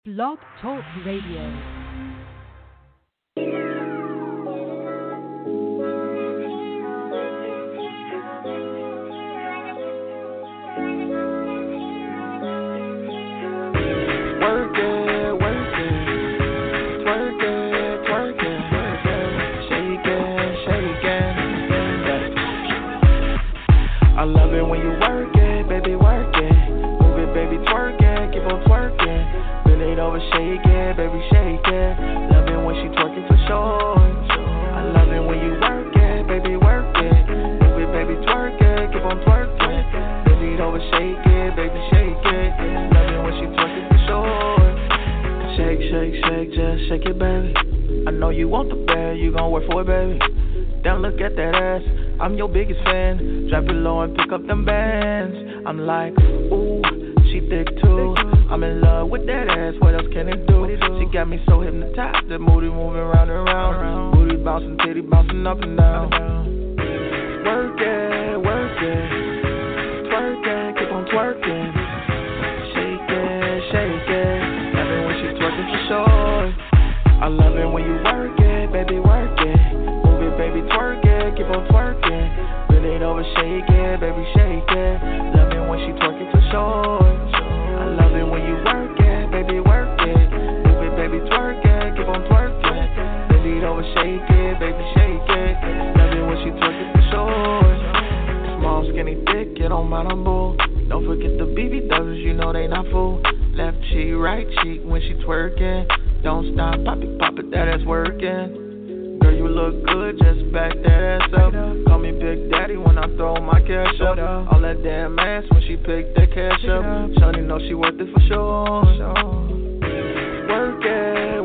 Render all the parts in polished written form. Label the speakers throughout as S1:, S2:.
S1: Blog Talk Radio.
S2: I love it when you work it, baby, work it. Move it, baby, twerk it, keep on twerking. Bend it over, shake it, baby, shake it. Love it when she twerking for sure. I love it when you work it, baby, work it. Move it, baby, twerk it, keep on twerking. Bend it over, shake it, baby, shake it. Love it when she twerking for sure. Shake, shake, shake, just shake it, baby. I know you want the bag, you gon' work for it, baby. Don't look at that ass, I'm your biggest fan. Drop it low and pick up them bands. I'm like, ooh, she thick too. I'm in love with that ass, what else can it do? She got me so hypnotized, that booty moving round and round. Booty bouncing, titty bouncing up and down. Work it, twerk it, keep on twerking. Shake it, shake it. Love it when she's twerking for sure. I love it when you work it, baby, work it. Baby, twerk it, keep on twerking. Bend it over, shake it, baby, shake it. Love it when she twerking for sure. I love it when you work it, baby, work it. Move it, baby, twerk it, keep on twerking. Bend it over, shake it, baby, shake it. Love it when she twerking for sure. Small, skinny, thick, it don't matter, boo. Don't forget the BBWs, you know they not full. Left cheek, right cheek when she twerking. Don't stop, pop it, that ass working. Girl, you look good, just back that ass up. Call me Big Daddy when I throw my cash up. All that damn ass when she pick that cash up. Shawty know she worth it for sure. Work it,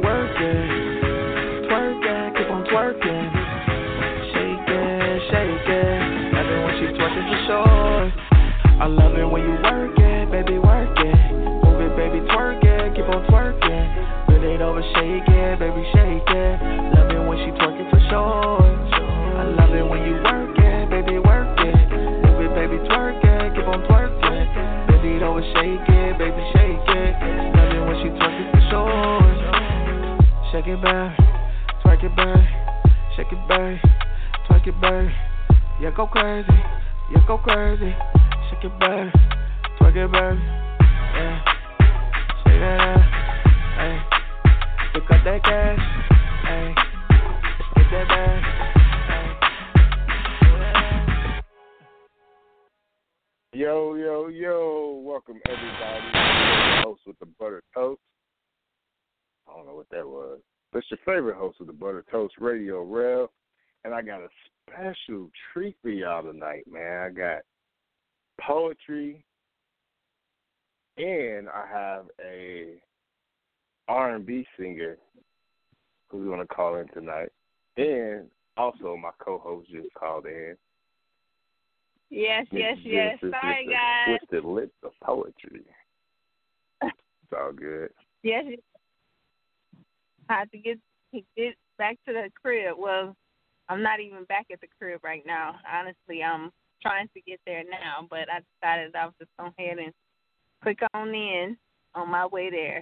S2: twerk it, keep on twerking. Shake it, shake it. Love it when she twerking for sure. I love it when you work it, baby, work it. Move it, baby, twerk it, keep on twerking. Bend it over, shake it, baby, shake it. Love it when she twerking for sure. I love it when you work it, baby, work it. Move it, baby, twerk it, keep on twerking. Bend it over, shake it, baby, shake it. Love it when she twerking for sure. Shake it back, twerk it back, shake it back, twerk it back. Yeah, go crazy, yeah, go crazy. Shake it back, twerk it back, yeah. Shake that ass, hey. Pick up that cash, hey. Get that bag, hey.
S3: Yo, welcome everybody. Host with the Butter Toast. I don't know what that was. But it's your favorite host with the Butter Toast, Radio Rel. And I got a special treat for y'all tonight, man. I got poetry, and I have a R&B singer who's going to call in tonight. And also my co-host just called in.
S4: Yes. Sorry, guys.
S3: Twisted Lips of Poetry. It's all good.
S4: Yes. I had to get back to the crib. Well, I'm not even back at the crib right now. Honestly, I'm trying to get there now, but I decided I was just go ahead and click on in on my way there.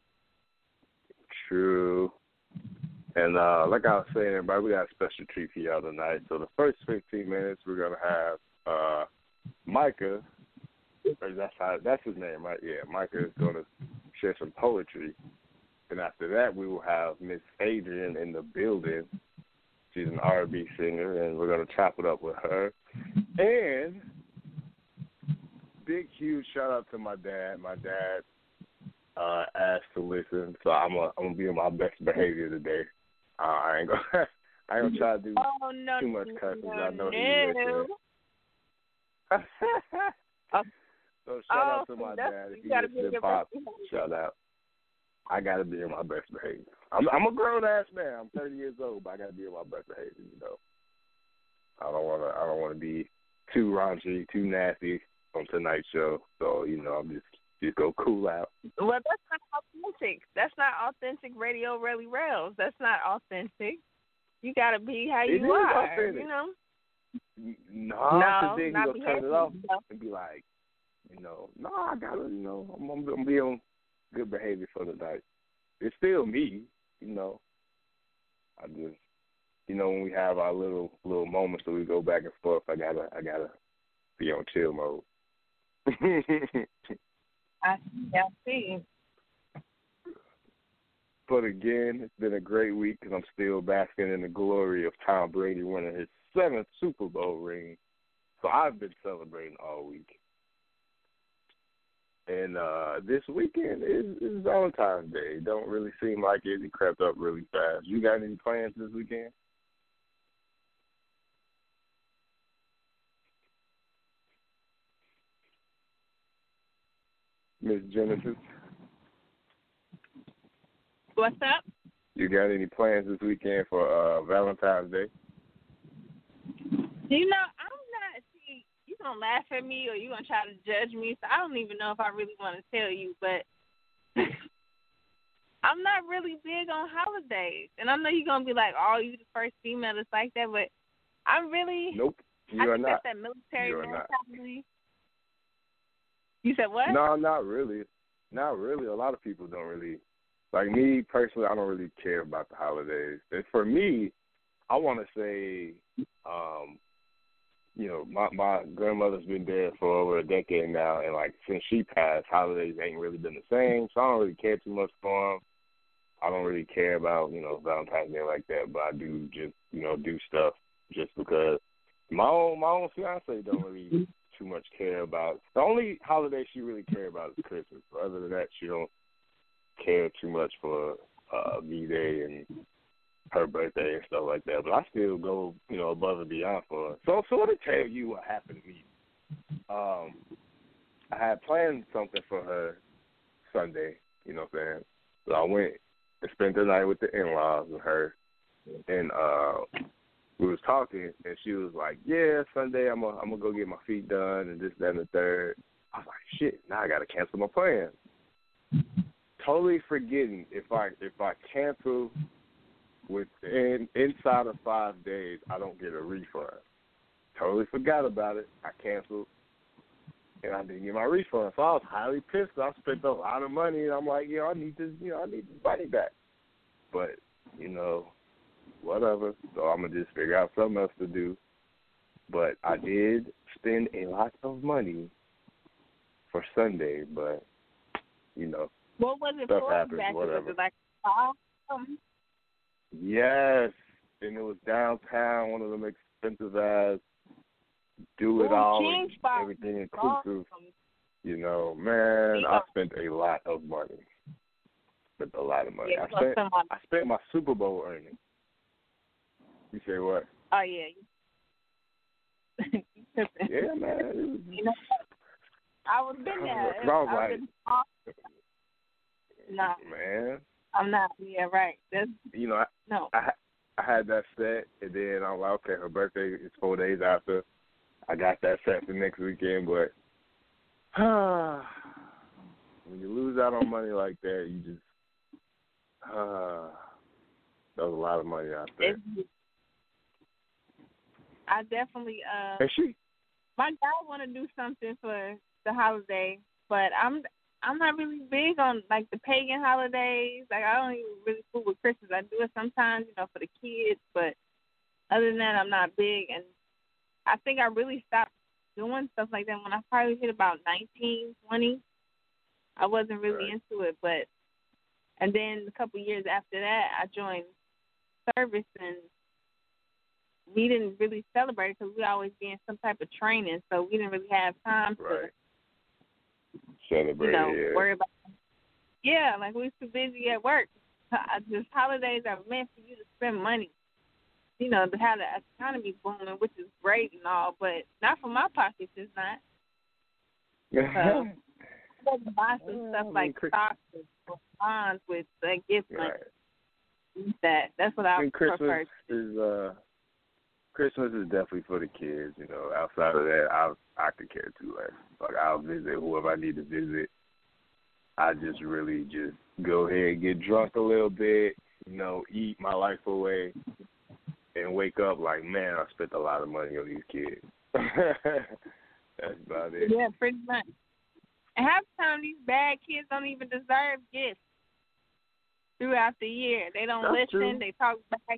S3: True. And like I was saying, everybody, we got a special treat for y'all tonight. So the first 15 minutes, we're going to have Micah. That's his name, right? Yeah, Micah is going to share some poetry. And after that, we will have Miss Adrian in the building. She's an R&B singer, and we're going to chop it up with her. And big, huge shout-out to my dad. My dad asked to listen, so I'm gonna be on my best behavior today. I ain't gonna try to do too much cussing. I know he's listening. So shout out to my dad. If you listen, Pop, shout out. I gotta be on my best behavior. I'm a grown ass man. I'm 30 years old, but I gotta be on my best behavior. You know, I don't wanna be too raunchy, too nasty on tonight's show. So I'm just go cool out.
S4: Well, that's not authentic. That's not authentic radio, really rails. That's not authentic. You gotta be how you are.
S3: Authentic.
S4: You know.
S3: No, because then he'll turn it off
S4: yourself.
S3: and be like, no, I gotta, I'm gonna be on good behavior for the night. It's still me, you know. I just, you know, when we have our little moments where we go back and forth, I gotta be on chill mode.
S4: I see.
S3: But again, it's been a great week because I'm still basking in the glory of Tom Brady winning his 7th Super Bowl ring. So I've been celebrating all week. And this weekend is Valentine's Day. It don't really seem like it. It crept up really fast. You got any plans this weekend? Miss Genesis?
S4: What's up?
S3: You got any plans this weekend for Valentine's Day?
S4: You know, I'm not. See, you gonna laugh at me or you gonna try to judge me? So I don't even know if I really want to tell you, but I'm not really big on holidays. And I know you're gonna be like, "Oh, you the first female that's like that," but I'm really.
S3: Nope, you
S4: I
S3: are
S4: think
S3: not.
S4: that's that military
S3: You are
S4: mentality. You said what?
S3: No, not really. Not really. A lot of people don't really. Like me personally, I don't really care about the holidays. And for me, I want to say, you know, my grandmother's been dead for over a decade now, and like since she passed, holidays ain't really been the same. So I don't really care too much for them. I don't really care about, you know, Valentine's Day like that, but I do just, you know, do stuff just because my own fiance don't really too much care about. The only holiday she really care about is Christmas. But other than that, she don't care too much for V-Day and her birthday and stuff like that. But I still go, you know, above and beyond for her. So let me tell you what happened to me. I had planned something for her Sunday, you know what I'm saying? So I went and spent the night with the in-laws with her. And we was talking, and she was like, "Yeah, Sunday I'm gonna go get my feet done and this, that, and the third." I was like, "Shit, now I gotta cancel my plan." Totally forgetting if I cancel inside of 5 days, I don't get a refund. Totally forgot about it. I canceled, and I didn't get my refund. So I was highly pissed. I spent a lot of money, and I'm like, I need this money back. But whatever. So I'm gonna just figure out something else to do. But I did spend a lot of money for Sunday, but
S4: what was it
S3: stuff
S4: for
S3: happens,
S4: exactly?
S3: whatever.
S4: Was it like something?
S3: Yes, and it was downtown, one of them expensive ass, do it all, and everything inclusive. Man, I spent a lot of money. Spent a lot of money.
S4: Yeah,
S3: I spent my Super Bowl earnings. You say what?
S4: Oh yeah.
S3: Yeah, man.
S4: I was in there.
S3: I was like,
S4: no,
S3: man.
S4: I'm not. Yeah, right. That's
S3: no. I had that set, and then I'm like, okay, her birthday is 4 days after. I got that set for next weekend, but when you lose out on money like that, you just that was a lot of money out there.
S4: I definitely my guy want to do something for the holiday, but I'm not really big on like the pagan holidays. Like I don't even really fool with Christmas. I do it sometimes, for the kids, but other than that, I'm not big. And I think I really stopped doing stuff like that when I probably hit about 19, 20. I wasn't really into it, and then a couple years after that, I joined service, and we didn't really celebrate because we always be in some type of training, so we didn't really have time to
S3: celebrate.
S4: Worry about. Yeah, like we was too busy at work. Just holidays are meant for you to spend money. To have the economy booming, which is great and all, but not for my pockets. It's not. So, I doesn't buy some stuff like stocks or bonds with gift money. That's what I prefer.
S3: Christmas is definitely for the kids. Outside of that, I could care too less. Like I'll visit whoever I need to visit. I just really just go ahead and get drunk a little bit. Eat my life away, and wake up like, man, I spent a lot of money on these kids. That's about it.
S4: Yeah, pretty much. And half the time, these bad kids don't even deserve gifts throughout the year. They don't
S3: That's
S4: listen.
S3: true.
S4: They talk back.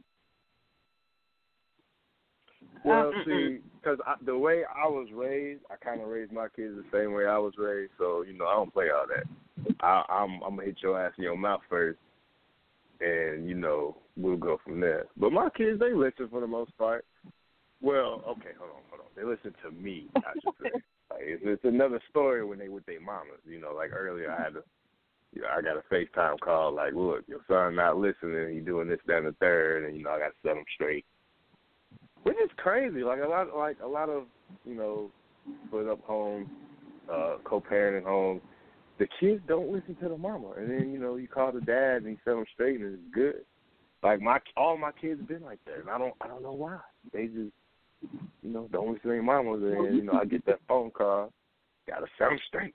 S3: Well, see, because the way I was raised, I kind of raised my kids the same way I was raised. So, you know, I don't play all that. I'm going to hit your ass in your mouth first, and, you know, we'll go from there. But my kids, they listen for the most part. Well, okay, hold on. They listen to me, I should say. Like, it's another story when they with their mamas. You know, like earlier I got a FaceTime call, like, look, your son not listening, he doing this, that, and the third, and, you know, I got to set him straight. Which is crazy. Like a lot of, you know, split up homes, co-parenting homes, the kids don't listen to the mama. And then, you know, you call the dad and he set them straight and it's good. Like all my kids have been like that, and I don't know why. They just, you know, don't listen to their mamas, and, you know, I get that phone call, gotta set them straight.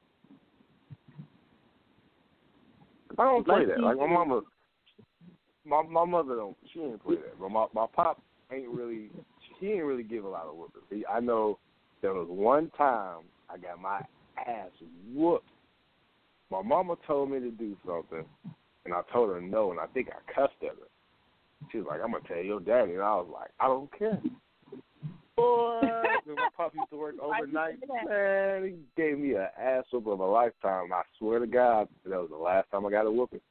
S3: I don't play that. Like my mama, my mother don't. She ain't play that. But my pop ain't really. He didn't really give a lot of whooping. I know there was one time I got my ass whooped. My mama told me to do something, and I told her no, and I think I cussed at her. She was like, I'm going to tell your daddy. And I was like, I don't care. Boy, when my pop used to work overnight, man, he gave me an ass whoop of a lifetime. I swear to God, that was the last time I got a whooping.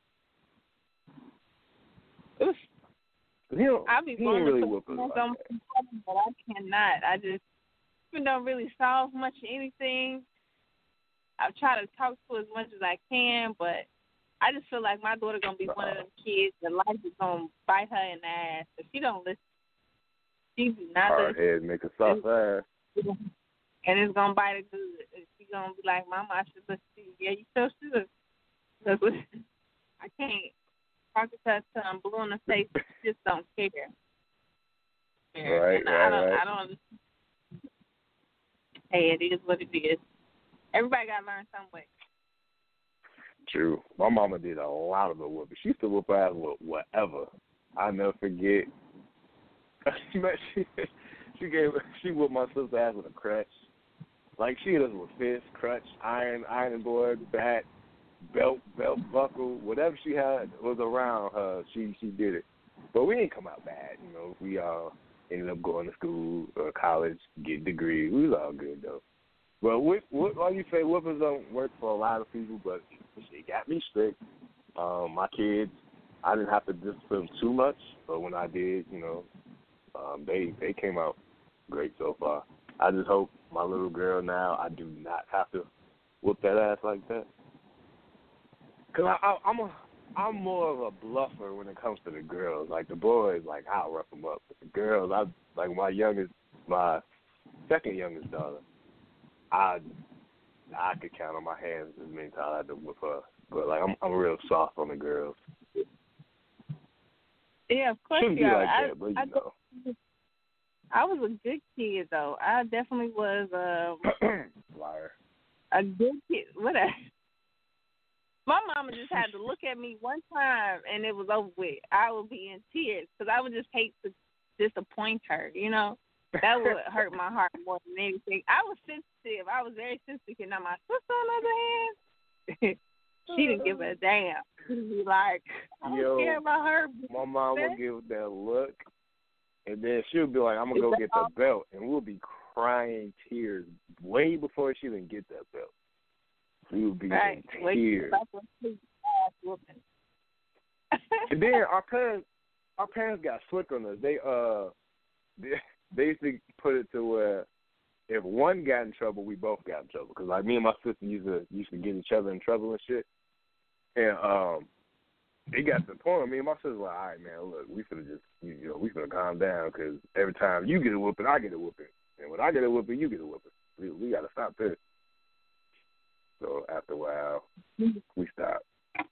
S3: He ain't really whoop us like that.
S4: But I cannot. I just even don't really solve much of anything. I try to talk to her as much as I can, but I just feel like my daughter gonna be one of them kids that life is gonna bite her in the ass if she don't listen. She do not
S3: Hard head, make a soft ass.
S4: And it's gonna bite her good. She's gonna be like, Mama, I should listen to you. Yeah, you so should. Because I can't talk to her till I'm blue in the face. She just don't care.
S3: Right,
S4: and I don't. Hey, it is what it is. Everybody got to learn some way.
S3: True. My mama did a lot of the whooping. She used to whoop ass with whatever. I'll never forget. She whooped my sister's ass with a crutch. Like, she hit us with fist, crutch, iron board, bat, belt buckle, whatever she had was around her, she did it. But we didn't come out bad, you know. We all ended up going to school or college, get degrees. We was all good though. But like you say, whoopings don't work for a lot of people, but it got me strict. My kids, I didn't have to discipline them too much, but when I did, you know, they came out great so far. I just hope my little girl now, I do not have to whoop that ass like that. Because I'm more of a bluffer when it comes to the girls. Like, the boys, like, I'll rough them up. But the girls, like my second youngest daughter, I could count on my hands as many times I had to whip her. But, like, I'm real soft on the girls.
S4: Yeah, of course
S3: Shouldn't
S4: you
S3: be
S4: are.
S3: like that, but you know.
S4: I was a good kid, though. I definitely was
S3: Liar.
S4: a good kid. Whatever. My mama just had to look at me one time, and it was over with. I would be in tears because I would just hate to disappoint her, you know. That would hurt my heart more than anything. I was sensitive. I was very sensitive. Now, my sister, on the other hand, she didn't give a damn. She'd be like, I don't care about her.
S3: My mom would give that look, and then she'll be like, I'm going to go get the belt, and we'll be crying tears way before she even get that belt. We would be in tears. And then our parents got slick on us. They used to put it to where if one got in trouble, we both got in trouble. Because, like, me and my sister used to get each other in trouble and shit. And it got to the point, me and my sister were like, all right, man, look, we finna just, we finna calm down because every time you get a whooping, I get a whooping. And when I get a whooping, you get a whooping. We got to stop this. So after a while, we stopped.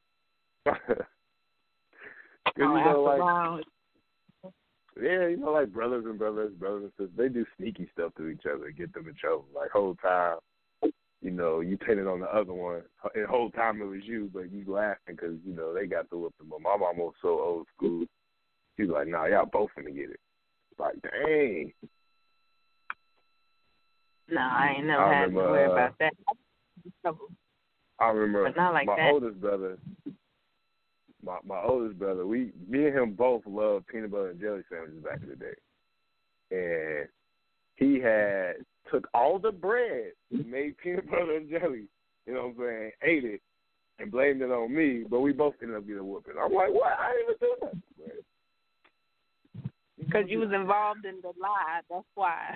S3: Like brothers and sisters, they do sneaky stuff to each other to get them in trouble. Like, whole time, you pinning on the other one. And the whole time it was you, but you laughing because, they got the whooping. But my mom was so old school. She was like, nah, y'all both finna get it. Like, dang.
S4: No, I ain't never had to worry about that.
S3: I remember
S4: but not like
S3: my
S4: that.
S3: oldest brother. My oldest brother, me and him both loved peanut butter and jelly sandwiches back in the day. And he had took all the bread and made peanut butter and jelly, you know what I'm saying, ate it, and blamed it on me, but we both ended up getting a whooping. I'm like, what? I didn't even do that.
S4: Because you was involved in the lie, that's why.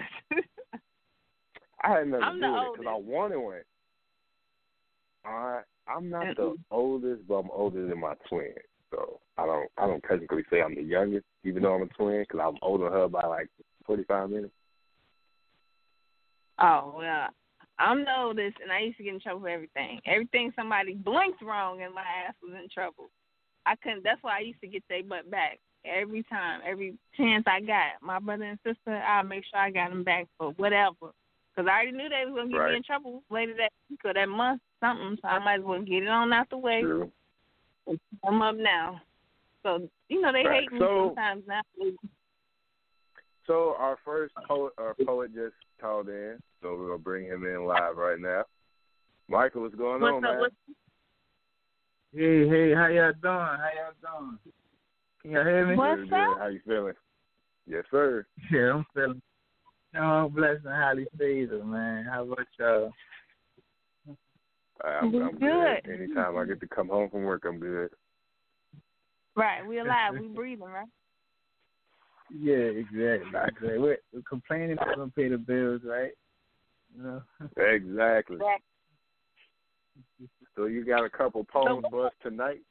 S3: I had nothing
S4: I'm
S3: to
S4: the
S3: do with it
S4: oldest.
S3: because I wanted one. I'm not the oldest, but I'm older than my twin. So I don't technically say I'm the youngest, even though I'm a twin, because I'm older than her by like 45 minutes.
S4: Oh, well, I'm the oldest, and I used to get in trouble for everything. Everything somebody blinked wrong, and my ass was in trouble. I couldn't. That's why I used to get their butt back every time, every chance I got. My brother and sister, I'll make sure I got them back for whatever. Because I already knew they was going to get me in trouble later that week or that month, something, so I might as well get it on out the way.
S3: True.
S4: And I'm up now. So, they hate me sometimes now.
S3: So our first poet just called in, so we're going to bring him in live right now. Michael, what's going on, man?
S5: Hey, how y'all doing? Can y'all hear me?
S4: What's up?
S3: How you feeling? Yes, sir.
S5: Yeah, I'm feeling. I'm blessed and highly favored, man. How about y'all?
S3: I'm good. Anytime I get to come home from work, I'm good.
S4: Right, we alive, we breathing, right?
S5: Yeah, exactly. We're complaining but don't pay the bills, right?
S3: Exactly. So you got a couple poems for us tonight?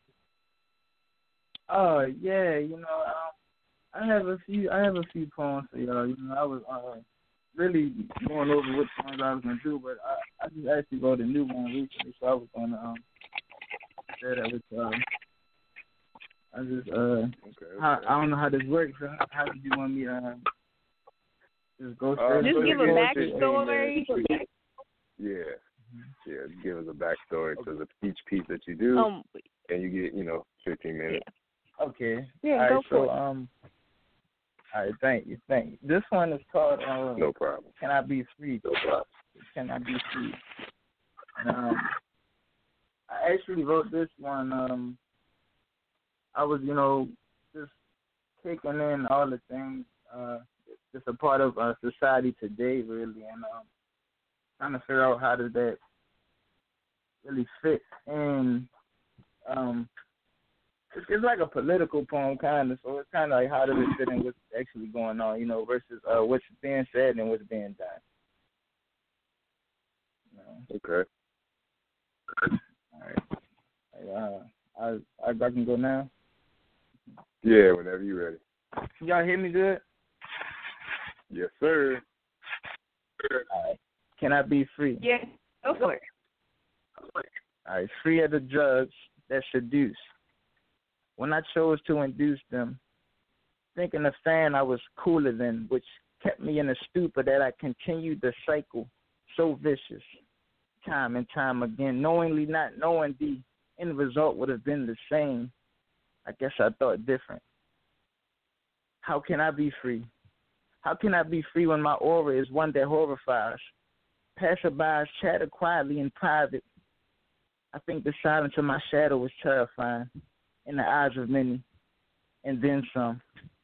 S5: Oh yeah, I have a few poems for y'all. I was really going over what poems I was gonna do, but I just actually wrote a new one recently, so I was gonna share that with y'all. I don't know how this works. So how did you want me to just go straight?
S4: Just give a backstory.
S3: Yeah, just give us a backstory to each piece that you do, and you get 15 minutes.
S4: Yeah.
S5: Okay.
S4: Yeah, go for it.
S5: All right, thank you. This one is called
S3: No problem.
S5: Can I Be Free? No problem. Can I Be Free? And, I actually wrote this one. I was, just taking in all the things, just a part of society today, really, and trying to figure out how does that really fit in. It's like a political poem, kind of, so it's kind of like how does it fit in what's actually going on, versus what's being said and what's being done.
S3: Okay.
S5: All right. I can go now?
S3: Yeah, whenever you're ready.
S5: Can y'all hear me good?
S3: Yes, sir.
S5: All right. Can I be free?
S4: Yeah, go for it.
S5: All right. Free of the drugs that seduce. When I chose to induce them, thinking the fan I was cooler than, which kept me in a stupor that I continued the cycle, so vicious, time and time again, knowingly not knowing the end result would have been the same. I guess I thought different. How can I be free? How can I be free when my aura is one that horrifies? Passerbys chatter quietly in private. I think the silence of my shadow was terrifying in the eyes of many, and then some.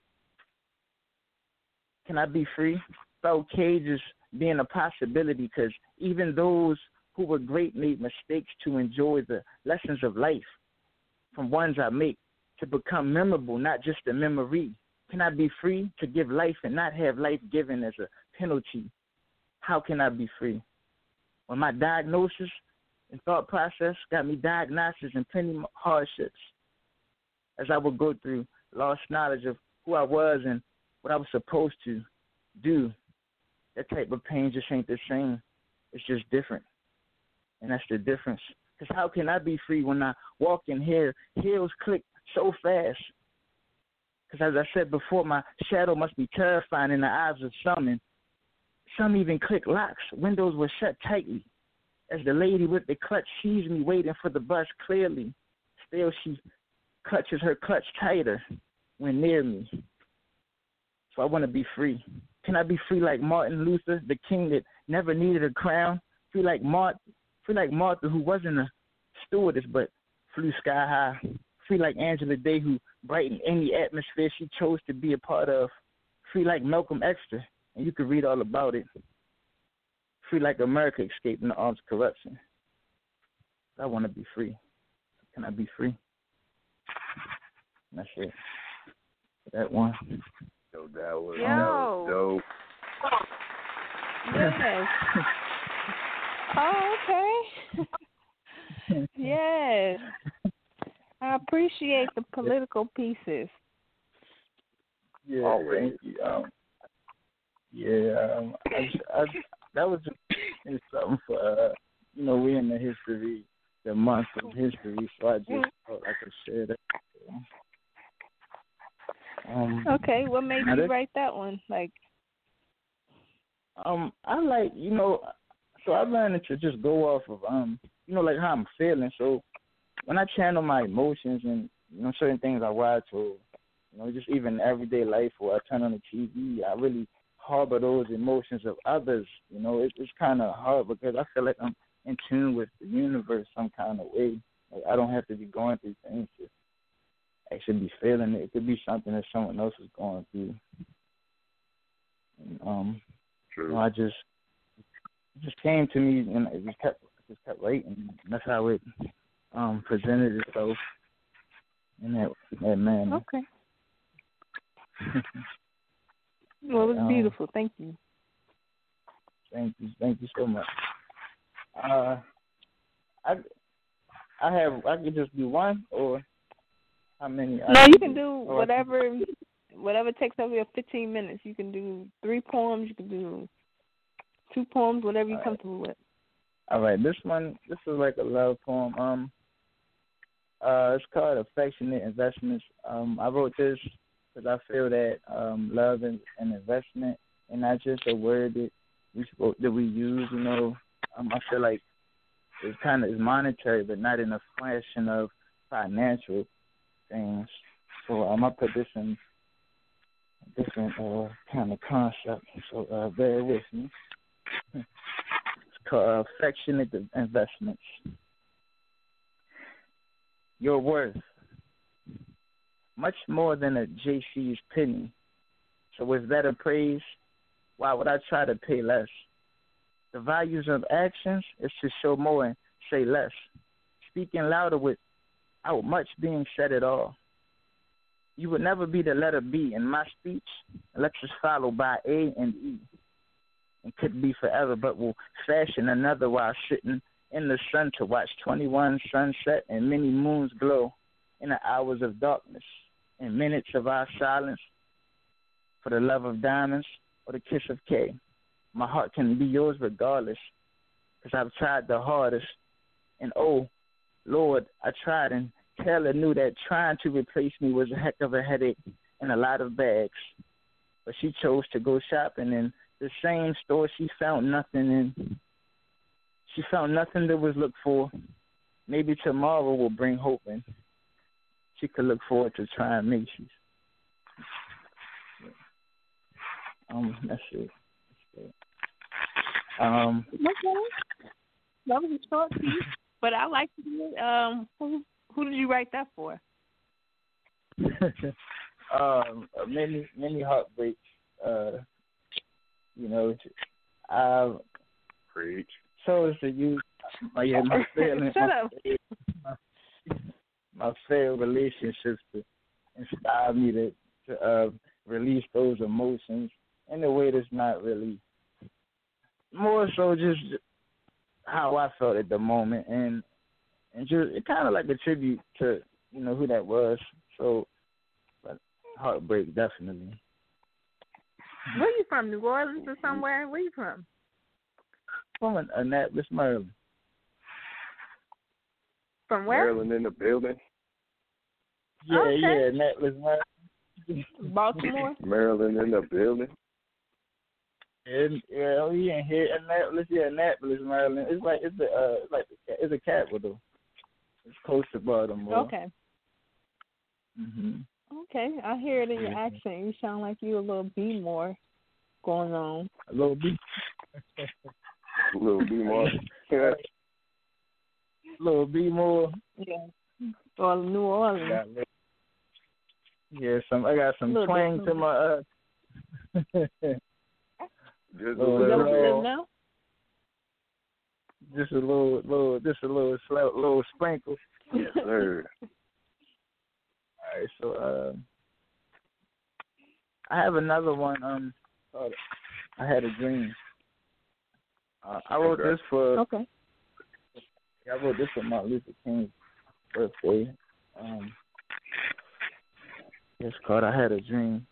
S5: Can I be free? Felt cages being a possibility, because even those who were great made mistakes to enjoy the lessons of life from ones I make to become memorable, not just a memory. Can I be free to give life and not have life given as a penalty? How can I be free? When my diagnosis and thought process got me diagnosis and plenty of hardships, as I would go through, lost knowledge of who I was and what I was supposed to do. That type of pain just ain't the same. It's just different. And that's the difference. Because how can I be free when I walk in here, heels click so fast? Because as I said before, my shadow must be terrifying in the eyes of some, and some even click locks. Windows were shut tightly. As the lady with the clutch sees me waiting for the bus clearly, still she clutches her clutch tighter when near me. So I want to be free. Can I be free like Martin Luther, the king that never needed a crown? Free like Martha, who wasn't a stewardess, but flew sky high. Free like Angela Day, who brightened any atmosphere she chose to be a part of. Free like Malcolm Exeter, and you can read all about it. Free like America escaping the arms of corruption. I want to be free. Can I be free? That's it. That one.
S3: Yo, that was dope.
S4: Yes. Oh, okay. Yes. I appreciate the political pieces.
S5: Yeah,
S3: always.
S5: Thank you. That was just something for we're in the month of history, so I just felt like I could share that.
S4: Okay, what made you write that one?
S5: I like so I learned to just go off of like how I'm feeling. So when I channel my emotions and certain things I watch or just even everyday life or I turn on the TV, I really harbor those emotions of others. It's kind of hard because I feel like I'm in tune with the universe some kind of way. Like I don't have to be going through things to actually be feeling it. It could be something that someone else is going through. And,
S3: True.
S5: it just came to me and it just kept writing. And that's how it presented itself in that manner.
S4: Okay. Well, it was beautiful. Thank you.
S5: Thank you so much. I could just do one or how many?
S4: No, you can do whatever takes over your 15 minutes. You can do 3 poems. You can do 2 poems, whatever you're comfortable with.
S5: All right, this is like a love poem. It's called Affectionate Investments. I wrote this because I feel that love and investment, and not just a word that we use. I feel like it's kind of monetary, but not in a fashion of financial things. So I put this in a different kind of concept. So bear with me. It's called Affectionate Investments. Your worth, much more than a JC's penny. So with that appraised, why would I try to pay less? The values of actions is to show more and say less. Speaking louder without much being said at all. You would never be the letter B in my speech, lectures followed by A and E. And could be forever, but will fashion another while sitting in the sun to watch 21 sunset and many moons glow in the hours of darkness, in minutes of our silence, for the love of diamonds or the kiss of K. My heart can be yours regardless, because I've tried the hardest. And oh, Lord, I tried, and Taylor knew that trying to replace me was a heck of a headache and a lot of bags. But she chose to go shopping in the same store she found nothing in. She found nothing that was looked for. Maybe tomorrow will bring hope in. She could look forward to trying Macy's. That's it.
S4: Okay. That was a short piece, but I like to hear who did you write that for?
S5: Many heartbreaks.
S3: Preach.
S5: So is to use my feelings.
S4: Shut up.
S5: My failed relationships to inspire me to release those emotions in a way that's not really, more so just how I felt at the moment, and just it kind of like a tribute to who that was. So, but heartbreak definitely.
S4: Where you from? New Orleans or somewhere? Where you from?
S5: From Annapolis, Maryland.
S4: From where?
S3: Maryland in the building.
S5: Yeah,
S4: okay.
S5: Yeah, Annapolis, Maryland.
S4: Baltimore?
S3: Maryland in the building.
S5: And, yeah, here Annapolis, Annapolis, Maryland. It's a capital. It's close to Baltimore.
S4: Okay.
S5: Mhm.
S4: Okay, I hear it in your accent. You sound like you a little B more going on.
S5: A little bit.
S3: A little bit more.
S5: little B more.
S4: Yeah. Or New Orleans.
S5: Yeah, I got some twang to my
S3: Just a
S5: little.
S4: Now?
S5: Just a little sprinkle.
S3: Yes, sir.
S5: All right, so I have another one. I had a dream. I wrote this for.
S4: Okay.
S5: I wrote this for Martin Luther King's birthday. It's called "I Had a Dream."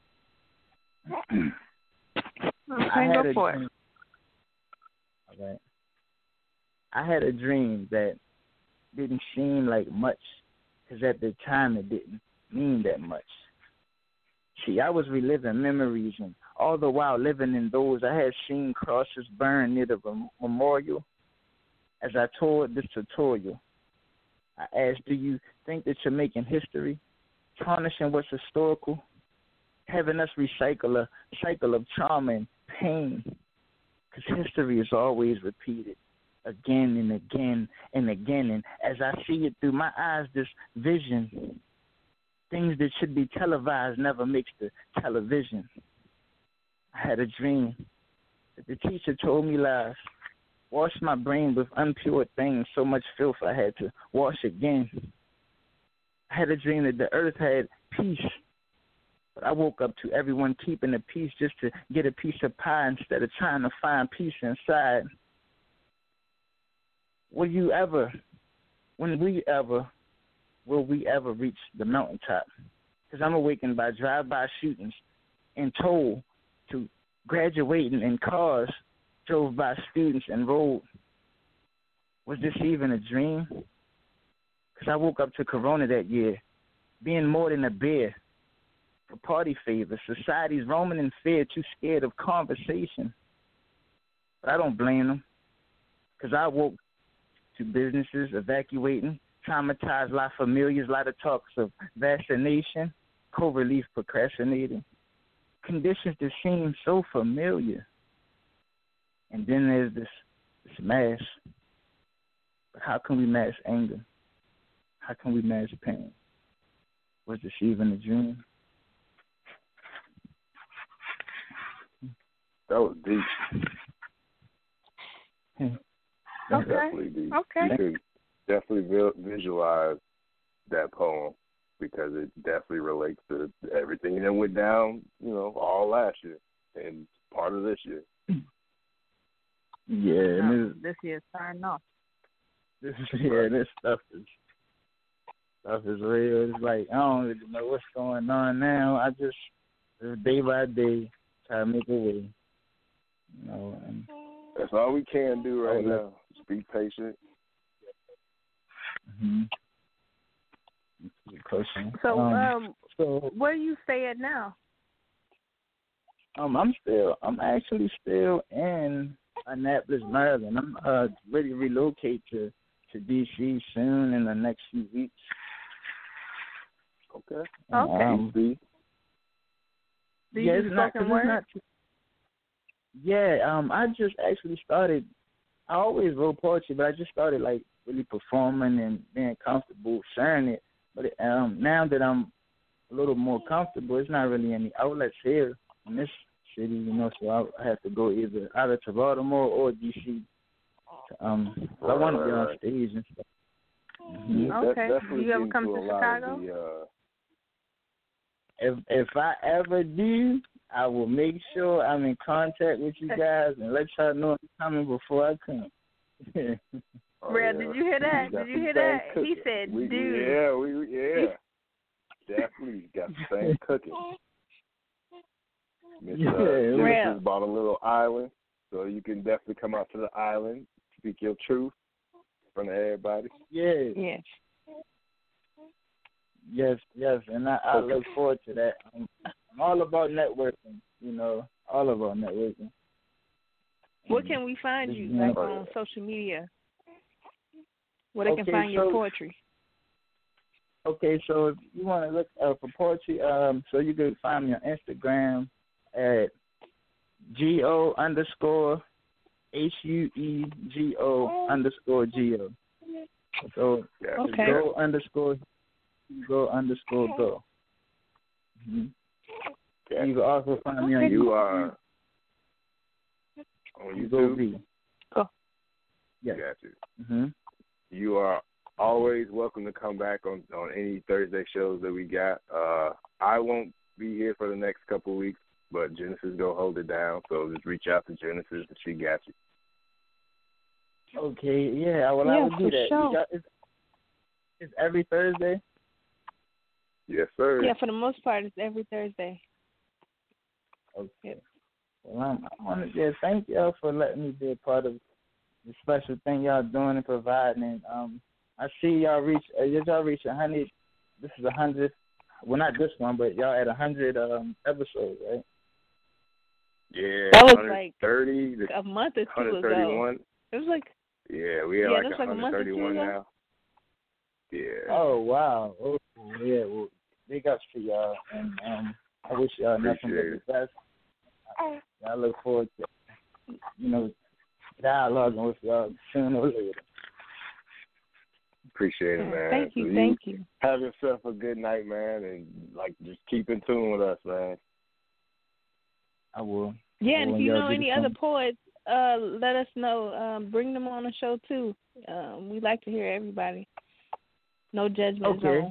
S4: Go for it.
S5: All right. I had a dream that didn't seem like much, because at the time it didn't mean that much. See, I was reliving memories, and all the while living in those I had seen crosses burn near the memorial. As I toured this tutorial, I asked, do you think that you're making history, tarnishing what's historical, having us recycle a cycle of trauma and pain? Because history is always repeated again and again and again. And as I see it through my eyes, this vision, things that should be televised never makes the television. I had a dream that the teacher told me lies, washed my brain with unpure things, so much filth I had to wash again. I had a dream that the earth had peace, but I woke up to everyone keeping the peace just to get a piece of pie instead of trying to find peace inside. Will we ever reach the mountaintop? Because I'm awakened by drive-by shootings and told to graduating in cars drove by students enrolled. Was this even a dream? Because I woke up to Corona that year, being more than a beer for party favors. Society's roaming in fear, too scared of conversation. But I don't blame them, because I woke to businesses evacuating, traumatized La Familias, a lot of talks of vaccination, co-relief procrastinating, conditions that seem so familiar. And then there's this mask. But how can we mask anger? How can we mask pain? Was this even a dream?
S3: That was deep.
S4: Okay.
S3: Definitely deep.
S4: Okay.
S3: You could definitely visualize that poem, because it definitely relates to everything that went down, all last year and part of this year.
S5: Yeah,
S4: this year's starting off.
S5: This stuff is real. It's like I don't really know what's going on now. I just day by day try to make a way. And
S3: that's all we can do right now. Just be patient.
S5: Mm-hmm.
S4: So where you stay at now?
S5: I'm actually still in Annapolis, Maryland. I'm ready to relocate to D.C. soon in the next few weeks.
S3: Okay.
S4: Do you do spoken word?
S5: I just actually started. I always wrote poetry, but I just started really performing and being comfortable sharing it. But now that I'm a little more comfortable, it's not really any outlets here in this city, so I have to go either to Baltimore or D.C. I want to be on stage and stuff.
S3: Mm-hmm.
S4: Okay. Do you ever come to Chicago?
S5: If I ever do, I will make sure I'm in contact with you guys and let y'all know I'm coming before I come.
S4: Red, did you hear that? Did you hear that? He said, dude.
S3: Yeah. Definitely got the same cooking. Genesis bought a little island, so you can definitely come out to the island, speak your truth in front of everybody.
S5: Yes, and I look forward to that. I'm all about networking, all about networking.
S4: Where can we find you, on social media? Where they can find your poetry?
S5: Okay, so if you want to look for poetry, so you can find me on Instagram at GO_HUEGO_GO. So
S4: Okay.
S5: go underscore go. Mm-hmm.
S3: Yeah.
S5: You can also find me on
S3: You are on
S5: You go
S3: YouTube.
S5: V.
S4: Go.
S5: Yes.
S3: Got you.
S5: Mm-hmm.
S3: You are always welcome to come back on any Thursday shows that we got. I won't be here for the next couple of weeks, but Genesis go hold it down. So just reach out to Genesis and she got you.
S5: Okay, yeah, well,
S4: Yeah,
S5: I would do
S4: for
S5: that.
S4: sure.
S5: It's every Thursday?
S3: Yes, sir.
S4: Yeah, for the most part, it's every Thursday.
S5: Okay. Well, thank y'all for letting me be a part of the special thing y'all doing and providing. And I see y'all reach 100. This is 100. Well, not this one, but y'all at 100 episodes, right?
S3: Yeah,
S4: That was
S3: 130
S4: like a month or two ago.
S3: 131.
S4: It was like
S3: Yeah, we are
S4: Yeah,
S3: like
S4: that's like a month or two
S3: 131
S4: ago.
S3: now. Yeah.
S5: Oh, wow. Okay, yeah, well, big ups to y'all. And I wish y'all nothing
S3: Appreciate
S5: but the best. I look forward to, dialoguing with y'all sooner or later.
S3: Appreciate it, man.
S4: Thank you,
S3: So
S4: thank you.
S3: Have yourself a good night, man, and just keep in tune with us, man.
S5: I will.
S4: Yeah, and if you
S5: y'all
S4: know
S5: do
S4: any
S5: the
S4: other
S5: same.
S4: poets, let us know. Bring them on the show too. We like to hear everybody. No judgment zone.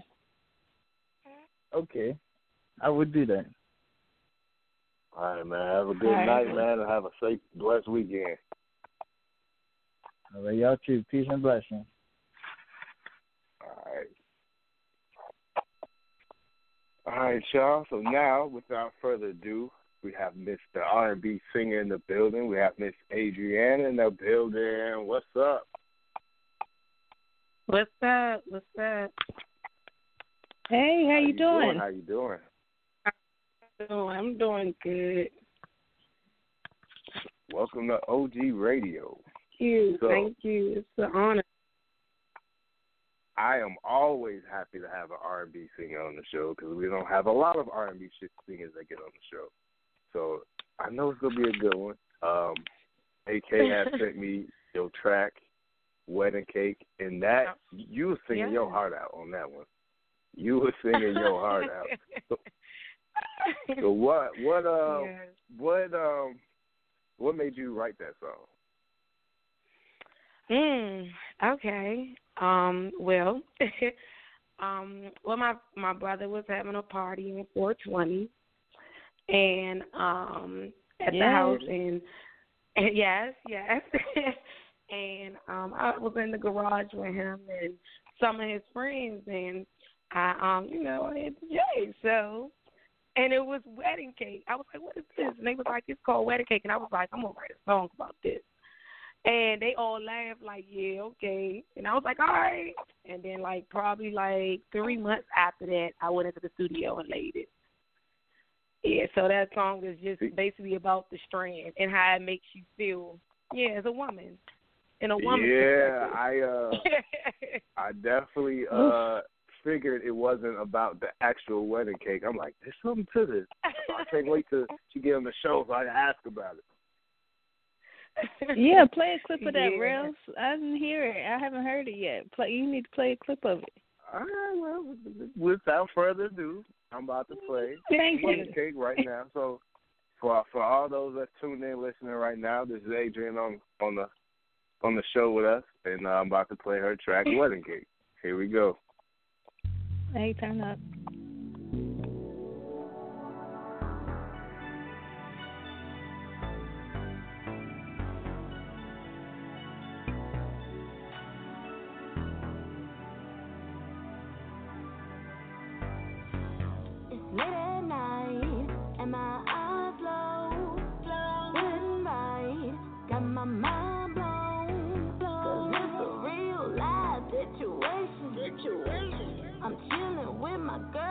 S5: Okay. I would do that.
S3: All right, man. Have a good
S4: All right.
S3: night, man, and have a safe, blessed weekend.
S5: All right, y'all too. Peace and blessings.
S3: All right. All right, y'all. So now, without further ado, we have Miss the R&B singer in the building. We have Miss Adriana in the building. What's up?
S6: What's up? What's up?
S4: Hey, how you doing?
S3: How you doing?
S6: Oh, I'm doing good.
S3: Welcome to OG Radio.
S6: Thank you.
S3: So-
S6: Thank you. It's an honor.
S3: I am always happy to have an R&B singer on the show because we don't have a lot of R&B singers that get on the show. So I know it's going to be a good one. AK has sent me your track, Wedding Cake, and that you were singing your heart out on that one. You were singing your heart out. So what made you write that song?
S6: Okay. My brother was having a party in 420, and at the house, and yes, and I was in the garage with him and some of his friends, and I hit the J, so. And it was Wedding Cake. I was like, what is this? And they was like, it's called Wedding Cake. And I was like, I'm going to write a song about this. And they all laughed like, yeah, okay. And I was like, all right. And then probably 3 months after that, I went into the studio and laid it. Yeah, so that song is just basically about the strand and how it makes you feel, as a woman. In a woman's perspective.
S3: I definitely figured it wasn't about the actual wedding cake. I'm like, there's something to this. So I can't wait to get on the show so I can ask about it.
S4: Yeah, play a clip of that, Rails. I didn't hear it. I haven't heard it yet. You need to play a clip of it.
S3: All right, well, without further ado, I'm about to play Wedding Cake right now. So for all those that tuned in listening right now, this is Adrian on the show with us, and I'm about to play her track, Wedding Cake. Here we go.
S4: Hey, turn up.
S7: It's late at night, and my eyes low, feeling right, got my mind blown, 'cause it's a real life situation. I'm chilling with my girl.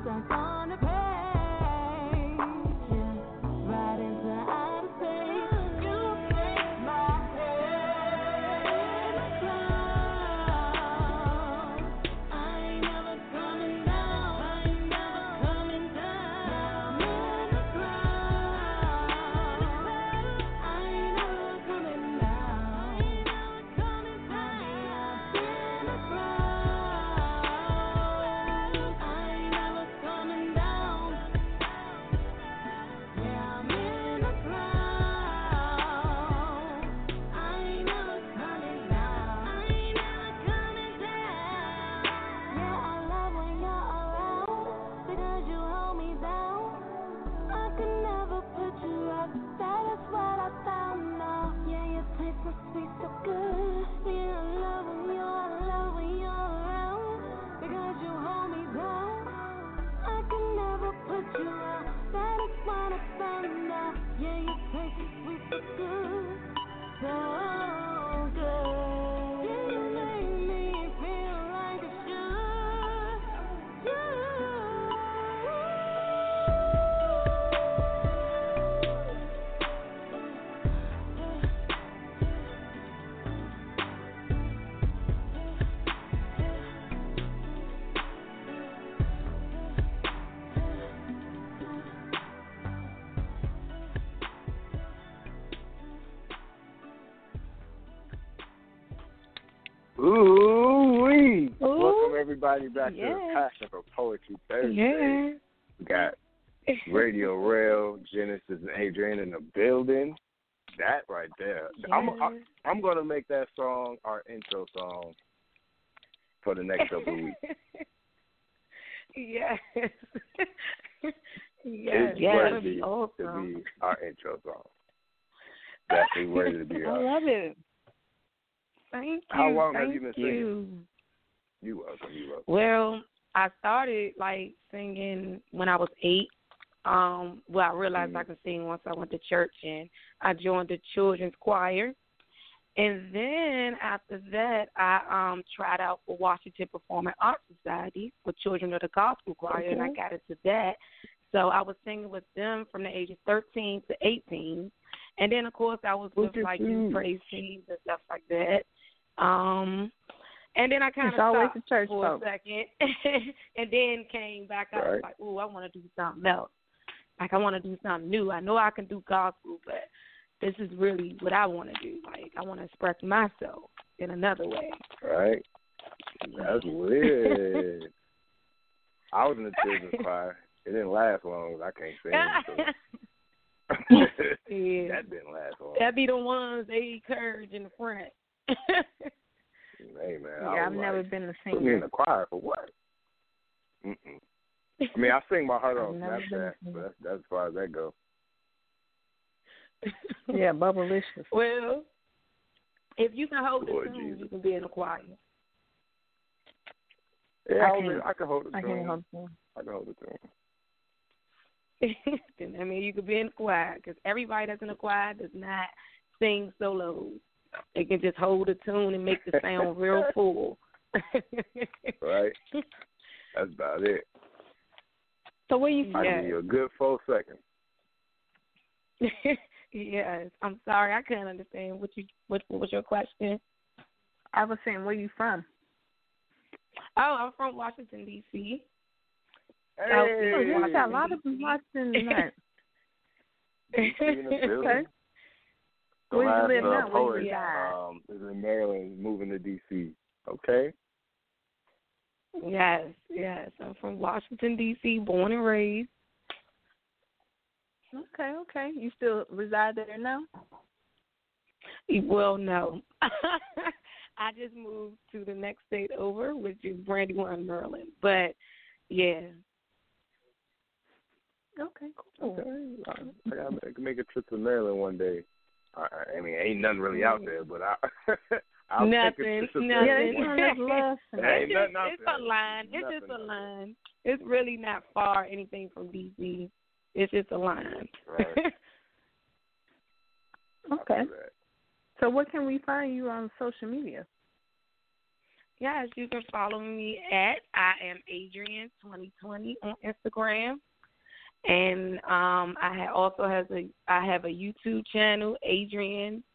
S7: Stuck on a page, yeah, right into outer space. You make my head in the clouds. I ain't never coming down. I ain't never coming down. I'm in the clouds. I ain't never coming down. I ain't never coming down. I'll be up in the clouds. I ain't never coming down. Yeah, I'm in the clouds. I ain't never coming down. I ain't never coming down. Yeah, I love when you're around because you hold me down. I could never put you up. That is what I found now. Yeah, you taste so sweet, so good. Yeah, I love when you're around because you hold me down. I can never put you out. That is what I found out. Yeah, you taste so sweet, so good, so good. Yeah, you make me feel like I
S3: Ooh-wee. Welcome everybody back to the Passion for Poetry Thursday.
S6: Yeah.
S3: We got Radio Rail, Genesis, and Adrian in the building. That right there. I'm going to make that song our intro song for the next couple of weeks.
S6: Yes.
S3: It's
S6: yes.
S3: worthy to be our intro song. Definitely worthy to be
S4: I
S3: our.
S4: love it.
S6: Thank you.
S3: How long have you been
S6: Thank you.
S3: singing? You welcome.
S6: Well, I started singing when I was 8. I realized I could sing once I went to church, and I joined the children's choir. And then after that, I tried out for Washington Performing Arts Society for Children of the Gospel Choir, and I got into that. So I was singing with them from the ages 13 to 18. And then, of course, I was with youth praise teams and stuff like that. And then I kind of stopped for a second, and then came back up.
S3: Right.
S6: Like, ooh, I want to do something else. I want to do something new. I know I can do gospel, but this is really what I want to do. I want to express myself in another way.
S3: Right. That's weird. I was in the children's choir. It didn't last long. I can't sing.
S6: Yeah.
S3: That didn't last long.
S6: That be the ones they encourage in the front.
S3: Hey, man.
S4: Yeah, I've never been a singer.
S3: Put me in the choir for what? Mm-mm. I mean, I sing my heart on Snapchat, but that's as far as that goes.
S4: Yeah, Bubblicious.
S6: Well, if you can hold the tune,
S3: Jesus.
S6: you can be in the choir.
S3: Yeah, I can hold the tune.
S4: I can hold the tune.
S3: I can hold the tune.
S6: Then I mean, you could be in the choir, because everybody that's in the choir does not sing solos. They can just hold the tune and make the sound real full.
S3: Right. That's about it.
S4: So where you from?
S3: I give you a good 4 seconds.
S6: Yes. I'm sorry, I couldn't understand what was your question.
S4: I was saying, where you from?
S6: Oh, I'm from Washington, D.C.
S3: Hey.
S4: You got a lot of Washington tonight.
S3: Okay.
S4: Where you live now?
S3: Poet,
S4: Where you reside?
S3: is in Maryland, moving to D.C. Okay.
S6: Yes. I'm from Washington, D.C., born and raised.
S4: Okay. You still reside there now?
S6: Well, no. I just moved to the next state over, which is Brandywine, Maryland. But, yeah.
S4: Okay, cool.
S3: Okay. I gotta make a trip to Maryland one day. I mean, ain't nothing really out there, but I'll take a trip to Maryland.
S6: It's a line. It's just a line. It's really not far anything from D.C. It's just a line.
S3: Right.
S4: Okay. So where can we find you on social media?
S6: Yes, you can follow me at I am Adrian 2020 on Instagram. And I have a YouTube channel, Adrian.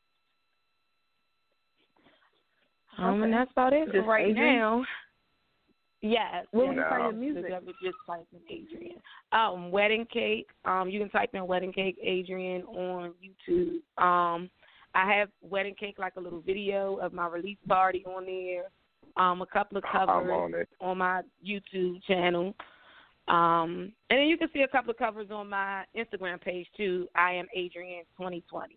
S6: And that's about it for right now. Yes.
S4: What was the kind of music?
S6: Just type in Adrian. Wedding Cake. You can type in Wedding Cake Adrian on YouTube. I have Wedding Cake, like a little video of my release party on there. A couple of covers on my YouTube channel. And then you can see a couple of covers on my Instagram page too. I am Adrian 2020.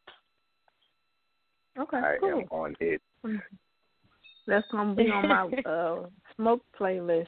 S4: Okay,
S3: I
S4: cool.
S3: am on it.
S4: That's gonna be on my smoke playlist.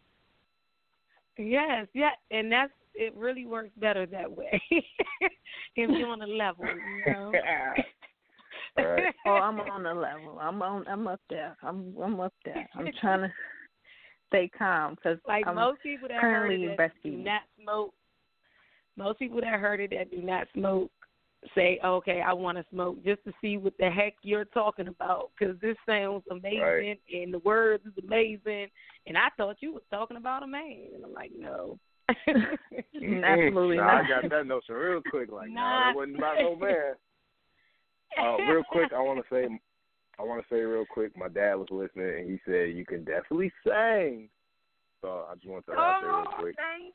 S6: Yes, yeah, and it really works better that way. If you're on a level, you know.
S3: Right.
S4: Oh, I'm on the level. I'm up there. I'm up there. I'm trying to stay calm because
S6: like
S4: I'm
S6: most people that heard
S4: currently
S6: it that do
S4: breastfeeding.
S6: not smoke. Most people that heard it that do not smoke say, "Okay, I want to smoke," just to see what the heck you're talking about, because this sounds amazing
S3: Right.
S6: and the words is amazing, and I thought you was talking about a man, and I'm like, no.
S4: Absolutely
S3: Nah,
S4: not.
S3: I got that notion real quick. Like,
S6: Not.
S3: that wasn't about no man. Real quick, I want to say real quick, my dad was listening, and he said you can definitely sing. So I just want to throw that out there real quick.
S6: Thank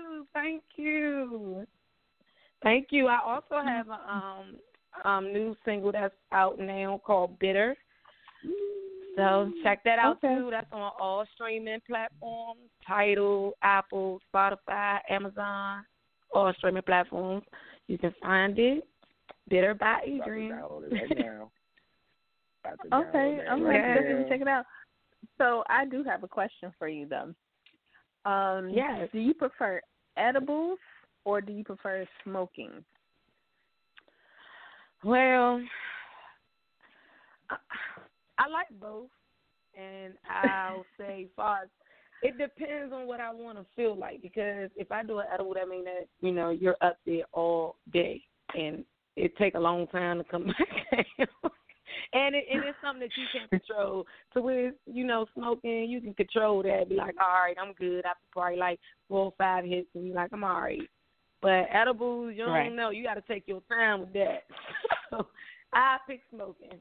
S6: you. I also have a new single that's out now called Bitter. So check that out too. That's on all streaming platforms: Tidal, Apple, Spotify, Amazon, all streaming platforms. You can find it. Bitter by Adrian.
S4: Okay, I'm going to definitely check it out. So I do have a question for you, though.
S6: Yes.
S4: Do you prefer edibles or do you prefer smoking?
S6: Well, I like both, and I'll say far as it depends on what I want to feel like, because if I do an edible, that means that, you know, you're up there all day, and it take a long time to come back down. And it's something that you can't control. So with, you know, smoking, you can control that. Be like, all right, I'm good. After probably like 4 or 5 hits, and you're like, I'm all right. But edibles, you don't know. You got to take your time with that. So I pick smoking.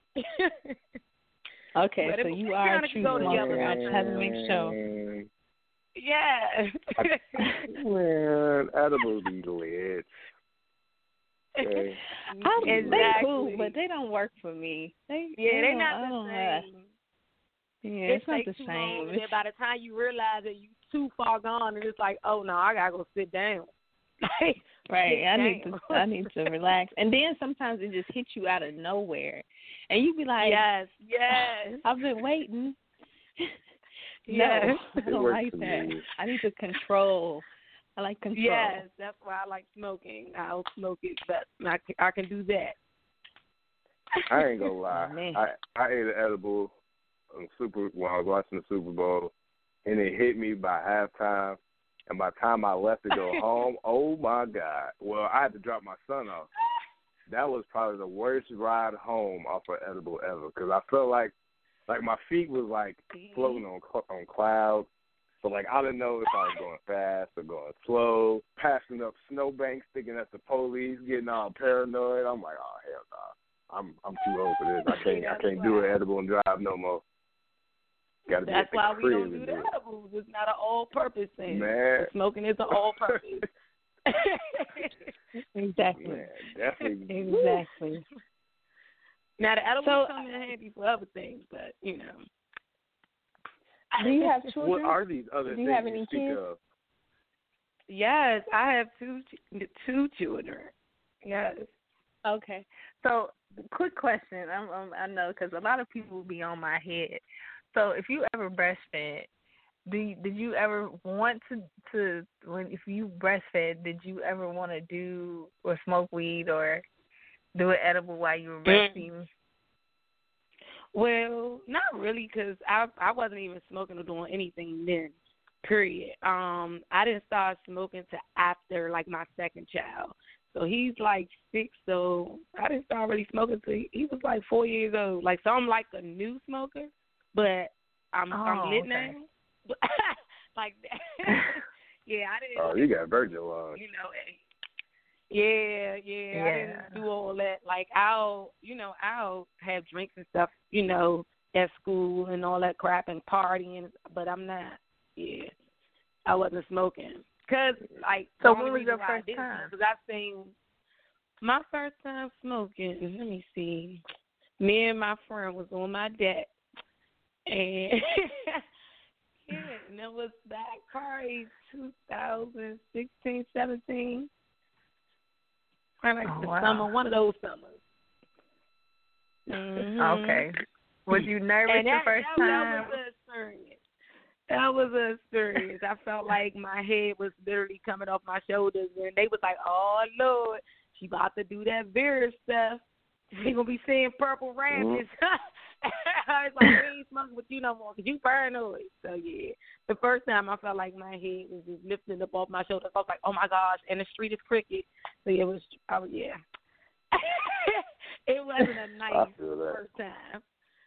S4: Okay, so you are a true smoker. I just have to make sure.
S6: Yeah.
S3: Man, edibles be lit. Okay.
S4: They're cool, but they don't work for me. They're not the same. Yeah, it's not the same.
S6: And by the time you realize that you're too far gone, and it's like, oh no, I gotta go sit down.
S4: Right. I need to relax. And then sometimes it just hits you out of nowhere, and you be like,
S6: yes,
S4: I've been waiting.
S6: Yes.
S4: No, I don't like that. I need to control. I like control.
S6: Yes, that's why I like smoking. I'll smoke it, but I can do that.
S3: I ain't gonna lie. I ate an edible when I was watching the Super Bowl, and it hit me by halftime. And by the time I left to go home, oh my God! Well, I had to drop my son off. That was probably the worst ride home off an edible ever, because I felt like my feet was like floating on clouds. So, like, I didn't know if I was going fast or going slow, passing up snowbanks, thinking that's the police, getting all paranoid. I'm like, oh, hell no. I'm too old for this. I can't do an edible and drive no more. Gotta
S6: that's
S3: be
S6: why
S3: at the
S6: we
S3: crib
S6: don't do
S3: and
S6: the
S3: do it.
S6: edibles. It's not an all-purpose thing.
S3: Man.
S6: Smoking is an all-purpose.
S4: Exactly.
S3: Man, definitely.
S4: Exactly.
S6: Now, the edibles come in handy for other things, but, you know.
S4: Do you have children?
S3: What are these other
S4: Do you
S3: things
S4: have any
S3: speak
S4: kids?
S3: of?
S6: Yes, I have two children. Yes.
S4: Okay. So, quick question. I know because a lot of people be on my head. So, if you ever breastfed, did you ever want to if you breastfed, did you ever want to do or smoke weed or do an edible while you were breastfeeding?
S6: Well, not really, because I wasn't even smoking or doing anything then, period. I didn't start smoking till after, like, my second child. So he's, like, 6, so I didn't start really smoking till he was, like, 4 years old. Like, so I'm, like, a new smoker, but I'm lit
S4: okay.
S6: now. Like that. Yeah, I didn't.
S3: Oh, you got virgin lungs.
S6: You know, yeah, I didn't do all that. Like I'll have drinks and stuff, at school and all that crap and partying, but I'm not. Yeah, I wasn't smoking. Cause
S4: so when was your first time?
S6: Because I've seen my first time smoking. Let me see. Me and my friend was on my deck, and and it was back probably 2016, 17. The summer, one of those summers. Mm-hmm.
S4: Okay. Was you nervous the first time?
S6: That was a experience. I felt like my head was literally coming off my shoulders, and they was like, "Oh Lord, she about to do that beer stuff. She gonna be seeing purple rabbits." I was like, "We ain't smoking with you no more, 'cause you paranoid." So yeah, the first time I felt like my head was just lifting up off my shoulders. I was like, "Oh my gosh!" And the street is cricket. So it was, it wasn't a nice first time.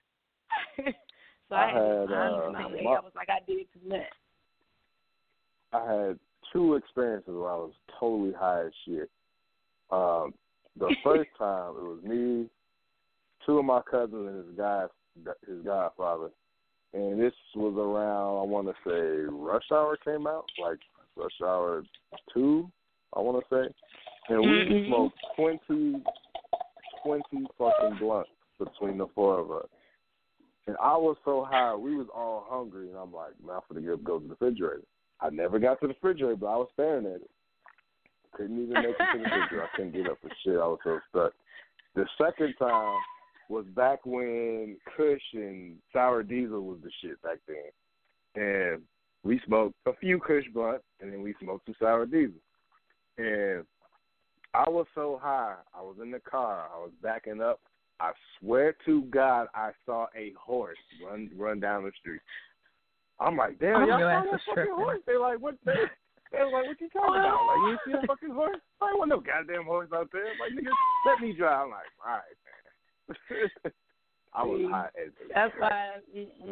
S6: So I was like, I did too much.
S3: I had two experiences where I was totally high as shit. The first time, it was me, two of my cousins, and his godfather. And this was around, I want to say, Rush Hour came out, like Rush Hour 2, I want to say. And we smoked 20 fucking blunts between the four of us. And I was so high, we was all hungry, and I'm like, man, I'm going to go to the refrigerator. I never got to the refrigerator, but I was staring at it. Couldn't even make it to the refrigerator. I couldn't get up for shit. I was so stuck. The second time was back when Kush and Sour Diesel was the shit back then. And we smoked a few Kush blunts, and then we smoked some Sour Diesel. And I was so high, I was in the car, I was backing up. I swear to God, I saw a horse run down the street. I'm like, damn, y'all saw that fucking horse? They're like, what you talking about? Like, you see a fucking horse? I don't want no goddamn horse out there. Like, nigga, let me drive. I'm like, all right, man. I was high as
S6: that's why,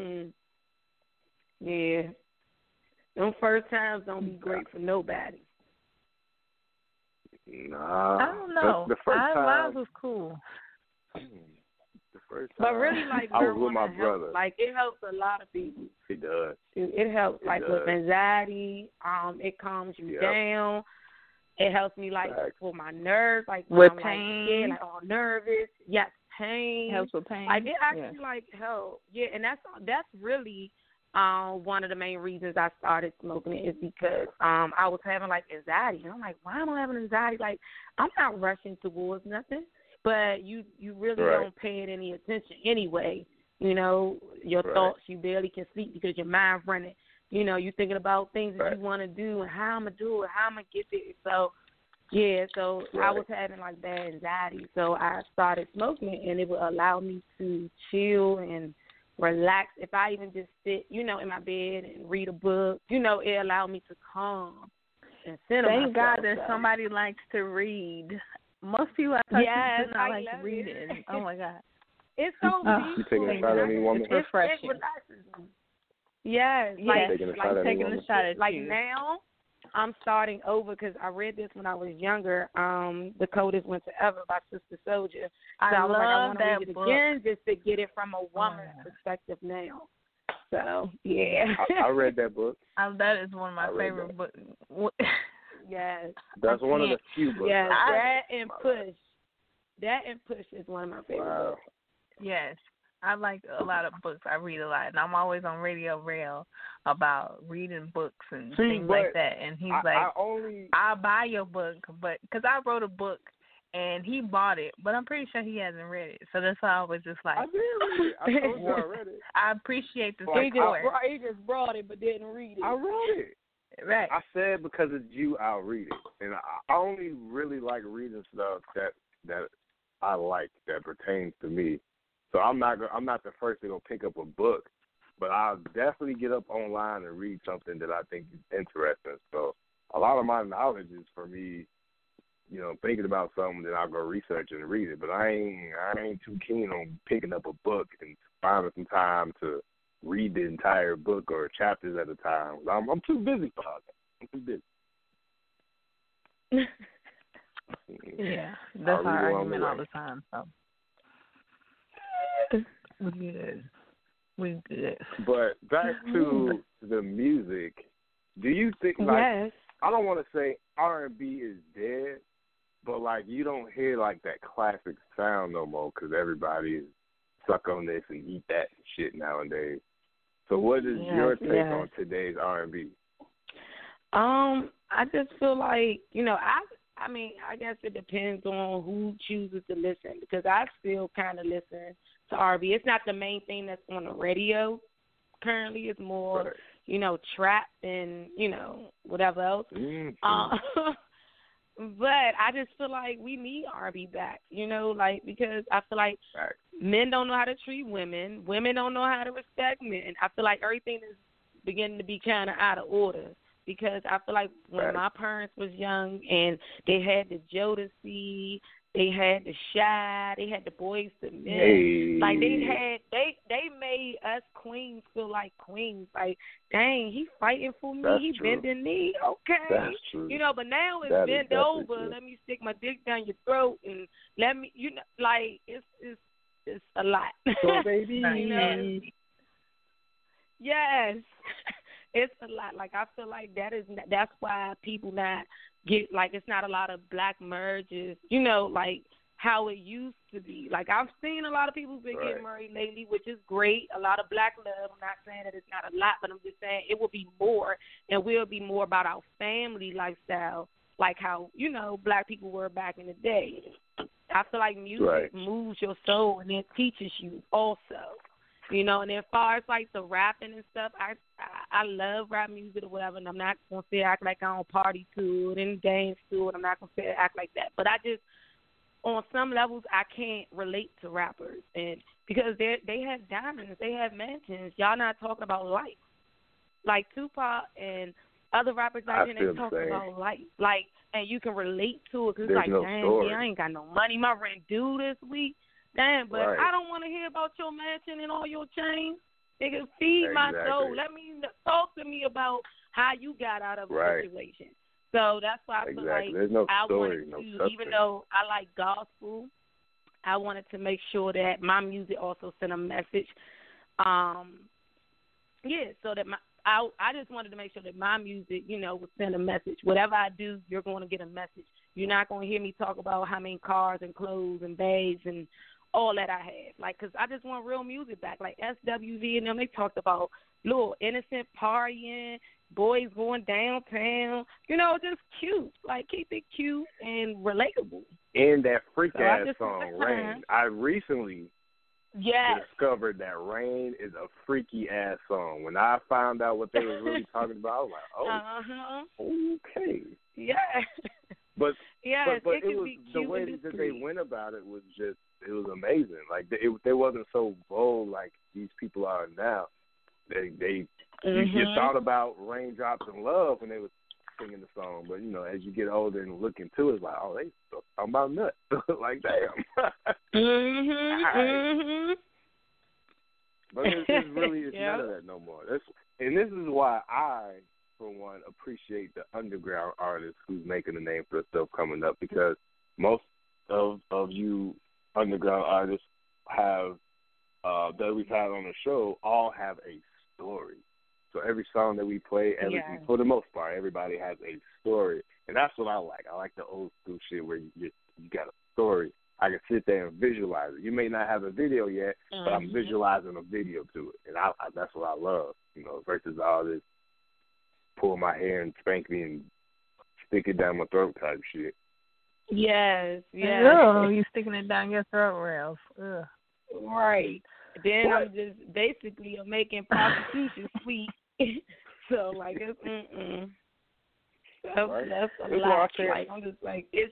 S6: yeah. Them first times don't be great for nobody.
S3: Nah.
S4: I don't know.
S3: The first time,
S4: mine was cool.
S3: The first time,
S6: but really, like,
S3: I was with my brother.
S6: Like, it helps a lot of people.
S3: It does.
S6: It helps, with anxiety. It calms you down. It helps me, for my nerves,
S4: with
S6: when
S4: pain.
S6: I'm scared, all nervous. Yes, pain.
S4: Helps with pain.
S6: It actually, help. Yeah, and that's really one of the main reasons I started smoking it is because I was having, anxiety. And I'm like, why am I having anxiety? Like, I'm not rushing towards nothing. But you really don't pay it any attention anyway. Your thoughts, you barely can sleep because your mind running. You thinking about things that you want to do and how I'm going to do it, how I'm going to get there. So, I was having, bad anxiety. So I started smoking it, and it would allow me to chill and relax. If I even just sit, in my bed and read a book, it allowed me to calm and center myself.
S4: Thank God that somebody likes to read. Most people I talk to do not like reading. Oh my God,
S6: it's so peaceful.
S3: You taking a shot at any woman?
S4: It's refreshing.
S6: It relaxes me. Yes,
S3: taking a shot at
S6: you. Now, I'm starting over because I read this when I was younger. The Coldest Winter Ever by Sister Soldier. So I want to read it again just to get it from a woman's perspective now. So yeah,
S3: I read that book.
S4: That is one of my favorite books.
S6: Yes.
S3: That's one of the few books.
S6: Yes, that and Push. That and Push is one of my favorite books.
S4: Yes. I like a lot of books. I read a lot. And I'm always on Radio Rail about reading books and things like that. And he's I'll buy your book. But because I wrote a book and he bought it. But I'm pretty sure he hasn't read it. So that's why I was just like.
S3: I did read it. I told you I read it.
S4: I appreciate the
S6: support.
S4: He
S6: just brought it but didn't read it.
S3: I wrote it.
S4: Right.
S3: I said because it's you, I'll read it, and I only really like reading stuff that I like that pertains to me. So I'm not the first to go pick up a book, but I'll definitely get up online and read something that I think is interesting. So a lot of my knowledge is for me, thinking about something, then I'll go research and read it. But I ain't too keen on picking up a book and finding some time to read the entire book or chapters at a time. I'm too busy for all that. I'm too busy.
S8: Yeah, that's
S3: I'll
S8: our
S3: read along
S8: argument
S3: the
S8: all
S3: way.
S8: the time. So we good. We good.
S3: But back to the music. Do you think, like,
S6: Yes.
S3: I don't want to say R&B is dead, but, like, you don't hear, like, that classic sound no more because everybody is stuck on this and eat that shit nowadays. So what is your take on today's R&B?
S6: I just feel like, you know, I mean, I guess it depends on who chooses to listen because I still kind of listen to R&B. It's not the main thing that's on the radio currently. It's more,
S3: Right.
S6: you know, trap and, you know, whatever else.
S3: Mm-hmm.
S6: But I just feel like we need R&B back, you know, like because I feel like
S3: Right.
S6: men don't know how to treat women. Women don't know how to respect men. I feel like everything is beginning to be kind of out of order. Because I feel like when my parents was young and they had the Jodeci, they had the Shy, they had the Boys to Men.
S3: Hey.
S6: Like they made us queens feel like queens. Like, dang, he fighting for me,
S3: That's
S6: he
S3: true.
S6: bending knee, okay.
S3: That's true.
S6: You know, but now it's
S3: That is
S6: bend
S3: definitely
S6: over,
S3: true.
S6: let me stick my dick down your throat and let me, you know, like it's a lot.
S3: So baby,
S6: you know, yes. It's a lot. Like I feel like that's why people not get like it's not a lot of black marriages. You know, like how it used to be. Like I've seen a lot of people been getting married lately, which is great. A lot of black love. I'm not saying that it's not a lot, but I'm just saying it will be more, and we'll be more about our family lifestyle, like how you know black people were back in the day. I feel like music moves your soul and it teaches you also. You know, and as far as like the rapping and stuff, I love rap music or whatever, and I'm not gonna say act like I don't party to it and dance to it. I'm not gonna say act like that, but I just on some levels I can't relate to rappers, and because they have diamonds, they have mansions. Y'all not talking about life, like Tupac and other rappers like they talk about life, like, and you can relate to it because it's like,
S3: no
S6: dang,
S3: story.
S6: I ain't got no money, my rent due this week. Damn, but I don't want to hear about your mansion and all your chains. Nigga, feed my soul. Let me talk to me about how you got out of a situation. So that's why I feel like
S3: There's no
S6: I
S3: story,
S6: wanted
S3: no
S6: to,
S3: substance.
S6: even though I like gospel, I wanted to make sure that my music also sent a message. So that I just wanted to make sure that my music, you know, would send a message. Whatever I do, you're going to get a message. You're not going to hear me talk about how many cars and clothes and bags and all that I had, like, because I just want real music back. Like SWV and them, they talked about little innocent partying, boys going downtown, you know, just cute. Like, keep it cute and relatable.
S3: And that freak-ass
S6: so
S3: song, Rain. I recently discovered that Rain is a freaky-ass song. When I found out what they were really talking about, I was like, oh, okay.
S6: Yeah.
S3: But
S6: it
S3: was the way that they went about it was just, it was amazing. Like they wasn't so bold like these people are now. You thought about raindrops and love when they were singing the song, but you know, as you get older and look into it, it's like, oh, they talking about nuts. Like, damn. But it's really none of that no more. And this is why I, for one, appreciate the underground artists who's making a name for themselves coming up, because most of you underground artists have that we've had on the show all have a story. So every song that we play, for the most part, everybody has a story, and that's what I like. I like the old school shit where you got a story. I can sit there and visualize it. You may not have a video yet, but I'm visualizing a video to it, and that's what I love. You know, versus all this pull my hair and spank me and stick it down my throat type shit.
S6: Yes.
S8: Oh, you sticking it down your throat, Ralph. Ugh.
S6: Right. Then I'm just basically making prostitution sweet. So like it's that's a lot. Like I'm just like it's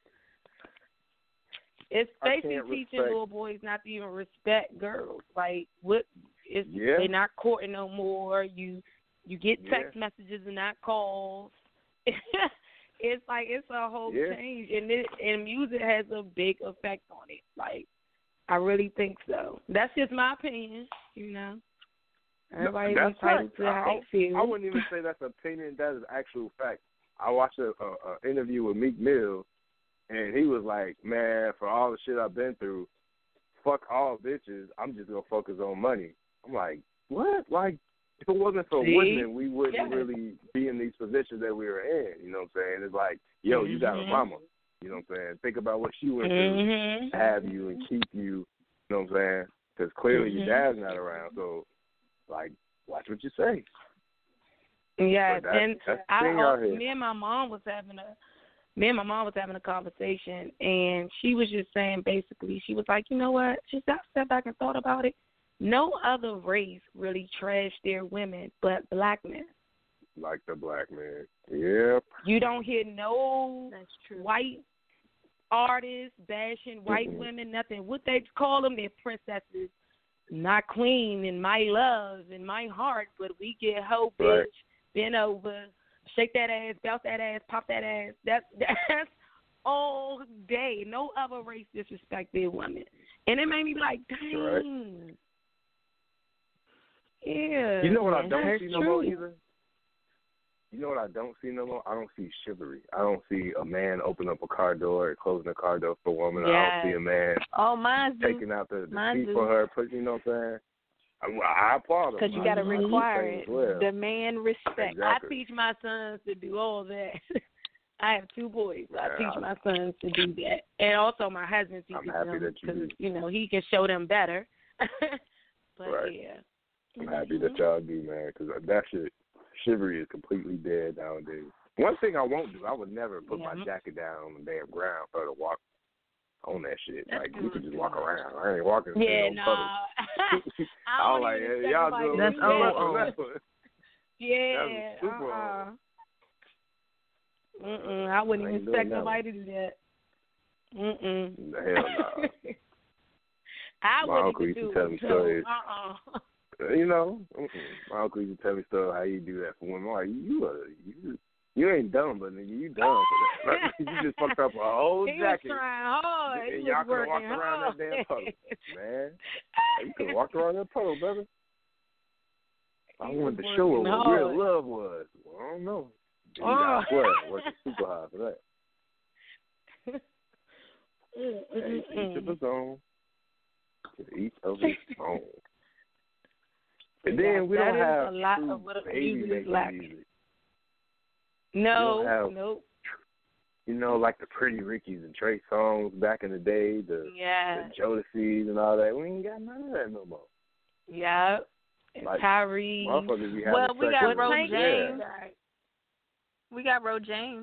S6: basically teaching little boys not to even respect girls. Like they're not courting no more. You get text messages and not calls. It's like it's a whole change, and music has a big effect on it. Like I really think so. That's just my opinion, you know. Everybody's
S3: that's
S6: entitled
S3: fact.
S6: to how they feel.
S3: I wouldn't even say that's opinion. That is actual fact. I watched a interview with Meek Mill, and he was like, "Man, for all the shit I've been through, fuck all bitches. I'm just gonna focus on money." I'm like, what? Like, if it wasn't for women, we wouldn't really be in these positions that we were in. You know what I'm saying? It's like, yo, you got a mama. You know what I'm saying? Think about what she went through to have you and keep you. You know what I'm saying? Because clearly your dad's not around. So, like, watch what you say.
S6: Yes, and
S3: that's
S6: me and my mom was having a conversation, and she was just saying basically, she was like, you know what? She said, I stepped back and thought about it. No other race really trash their women but black men.
S3: Like the black man. Yep.
S6: You don't hear no white artists bashing white women, nothing. What they call them, they're princesses, not queen, and my love, and my heart, but we get hoe, bitch, bend over, shake that ass, bounce that ass, pop that ass. That's all day. No other race disrespect their women. And it made me like, dang.
S3: Right.
S6: Yeah.
S3: You know what I don't see no more
S6: true.
S3: either? You know what I don't see no more? I don't see chivalry. I don't see a man open up a car door and closing a car door for a woman.
S6: Yes.
S3: I don't see a man taking out the seat for her. You know what I'm saying? I applaud him.
S9: Because you got to require it.
S3: Well.
S9: Demand respect.
S3: Exactly.
S6: I teach my sons to do all that. I have 2 boys. I teach my sons to do that. And also my husband teaches them because, he can show them better. But, yeah.
S3: I'm happy that y'all do, man, because that shit, chivalry is completely dead nowadays. One thing I won't do, I would never put my jacket down on the damn ground for her to walk on that shit. Like, you could just walk around. I ain't walking in no puddle. I was like, hey, y'all do
S8: that's
S3: old.
S6: Yeah. I wouldn't even expect nobody to do that.
S3: Hell no.
S6: I
S3: my uncle
S6: wouldn't
S3: used to
S6: do
S3: tell me
S6: it.
S3: stories. My uncle used to tell me stories how you do that for women. I'm like, you ain't dumb, but nigga, you dumb for that. You just fucked up a whole jacket.
S6: He was trying hard.
S3: And y'all could have walked around that damn puddle, man. You could have walked around that puddle, brother. I wanted to show her what real love was. Well, I don't know. You got to work super hard for that. Each of his own. Each of his own. And then we don't have
S6: a lot of what
S3: baby
S6: music is
S3: making
S6: lacking.
S3: music.
S6: Nope.
S3: You know, like the Pretty Rickies and Trey Songz back in the day, the Jodeci's and all that. We ain't got none of that no more.
S6: Yeah.
S3: Like,
S6: Tyree.
S3: Motherfuckers be having
S9: we got Ro James.
S3: Yeah.
S9: We got Ro James.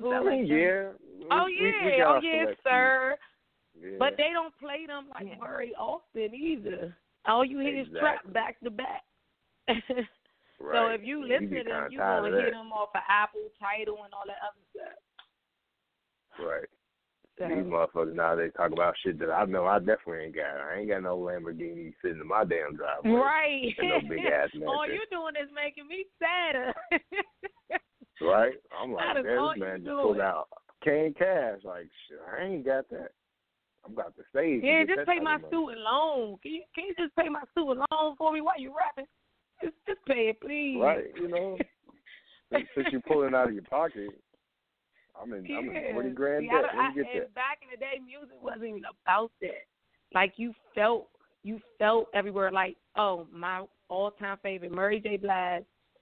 S6: Yes, sir.
S3: Yeah.
S6: But they don't play them like very often either. All you hear is trap back to back. So if you listen to them, you're going to hear them off of Apple, Tidal, and all that other stuff.
S3: Right.
S6: So.
S3: These motherfuckers nowadays talk about shit that I know I definitely ain't got. I ain't got no Lamborghini sitting in my damn driveway.
S6: Right.
S3: And no big ass mansion.
S6: All you doing is making me sadder.
S3: Right? I'm like,
S6: this
S3: man just pulled out cane cash. Like, shit, I ain't got that. I'm about to save.
S6: Yeah, just pay my student loan. Can you just pay my student loan for me while you rapping? Just pay it, please.
S3: Right, since you're pulling out of your pocket, I'm in 40 grand debt. Let me get that.
S6: Back in the day, music wasn't even about that. Like, you felt everywhere. Like, my all-time favorite, Mary J. Blige,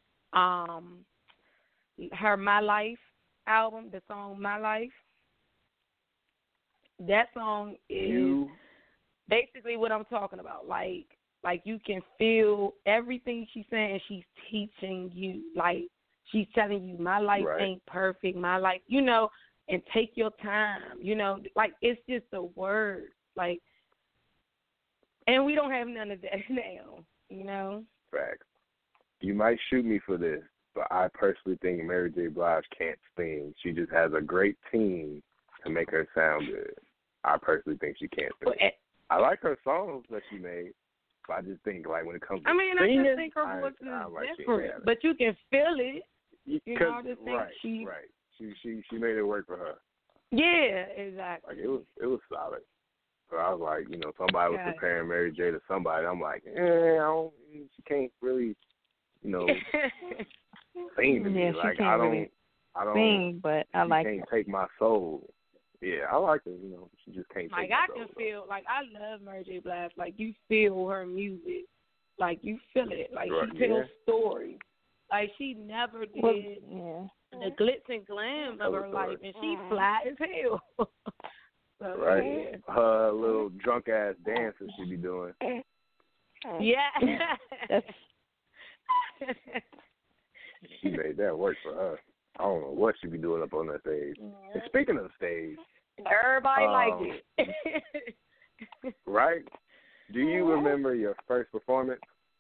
S6: her My Life album, the song My Life. That song is basically what I'm talking about. Like you can feel everything she's saying. She's teaching you. Like, she's telling you, my life ain't perfect. My life, and take your time. Like, it's just a word. Like, and we don't have none of that now.
S3: Facts. You might shoot me for this, but I personally think Mary J. Blige can't sing. She just has a great team to make her sound good. I personally think she can't sing. I like her songs that she made, but I just think, like, when it comes to singing,
S6: I just think her voice is different, but you can feel it. I just think
S3: she made it work for her.
S6: Yeah, exactly.
S3: Like, it was solid. So I was like, somebody was comparing Mary J to somebody. I'm like, she can't really sing to me.
S8: Yeah, she
S3: Like
S8: can't really
S3: I don't
S8: sing, but I
S3: she
S8: like
S3: can't
S8: it.
S3: take my soul. Yeah, I like her. She just can't
S6: Like
S3: take my
S6: I
S3: soul.
S6: can feel, like I love Mary J. Blige. Like you feel her music, like you feel it. Like
S3: Right,
S6: she tells
S3: yeah.
S6: stories. Like she never did the glitz and glam of her life, and she fly as hell. So,
S3: Right, her little drunk ass dances she be doing.
S6: Yeah.
S3: She made that work for her. I don't know what she be doing up on that stage. And speaking of stage,
S6: Everybody liked it.
S3: right? Do you remember your first performance?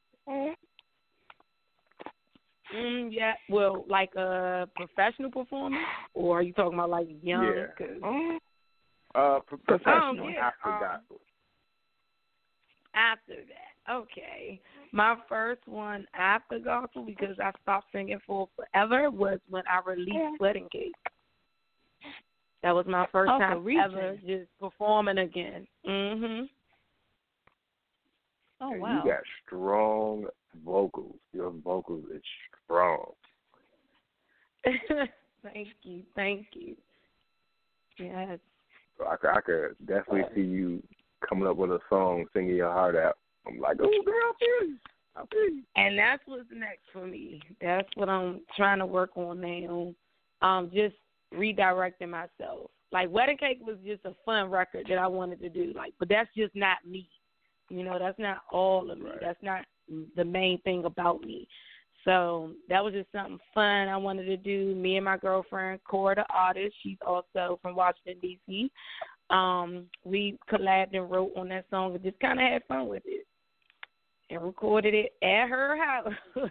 S6: Yeah. Well, like a professional performance, or are you talking about like young?
S3: Yeah.
S6: 'Cause-
S3: Professional
S6: yeah,
S3: after gospel.
S6: After that, okay. My first one after gospel, because I stopped singing for forever, was when I released Wedding Cake. That was my first time ever just performing again. Mhm.
S8: Oh,
S3: And
S8: wow.
S3: you got strong vocals. Your vocals is strong.
S6: Thank you. Yes.
S3: So I could definitely see you coming up with a song, singing your heart out. I'm like, oh, girl, I feel you.
S6: And that's what's next for me. That's what I'm trying to work on now. Just redirecting myself. Like Wedding Cake was just a fun record that I wanted to do. Like, but that's just not me. That's not all of me.
S3: Right.
S6: That's not the main thing about me. So that was just something fun I wanted to do. Me and my girlfriend, Cora the artist, she's also from Washington, D.C., we collabed and wrote on that song and just kind of had fun with it and recorded it at her house.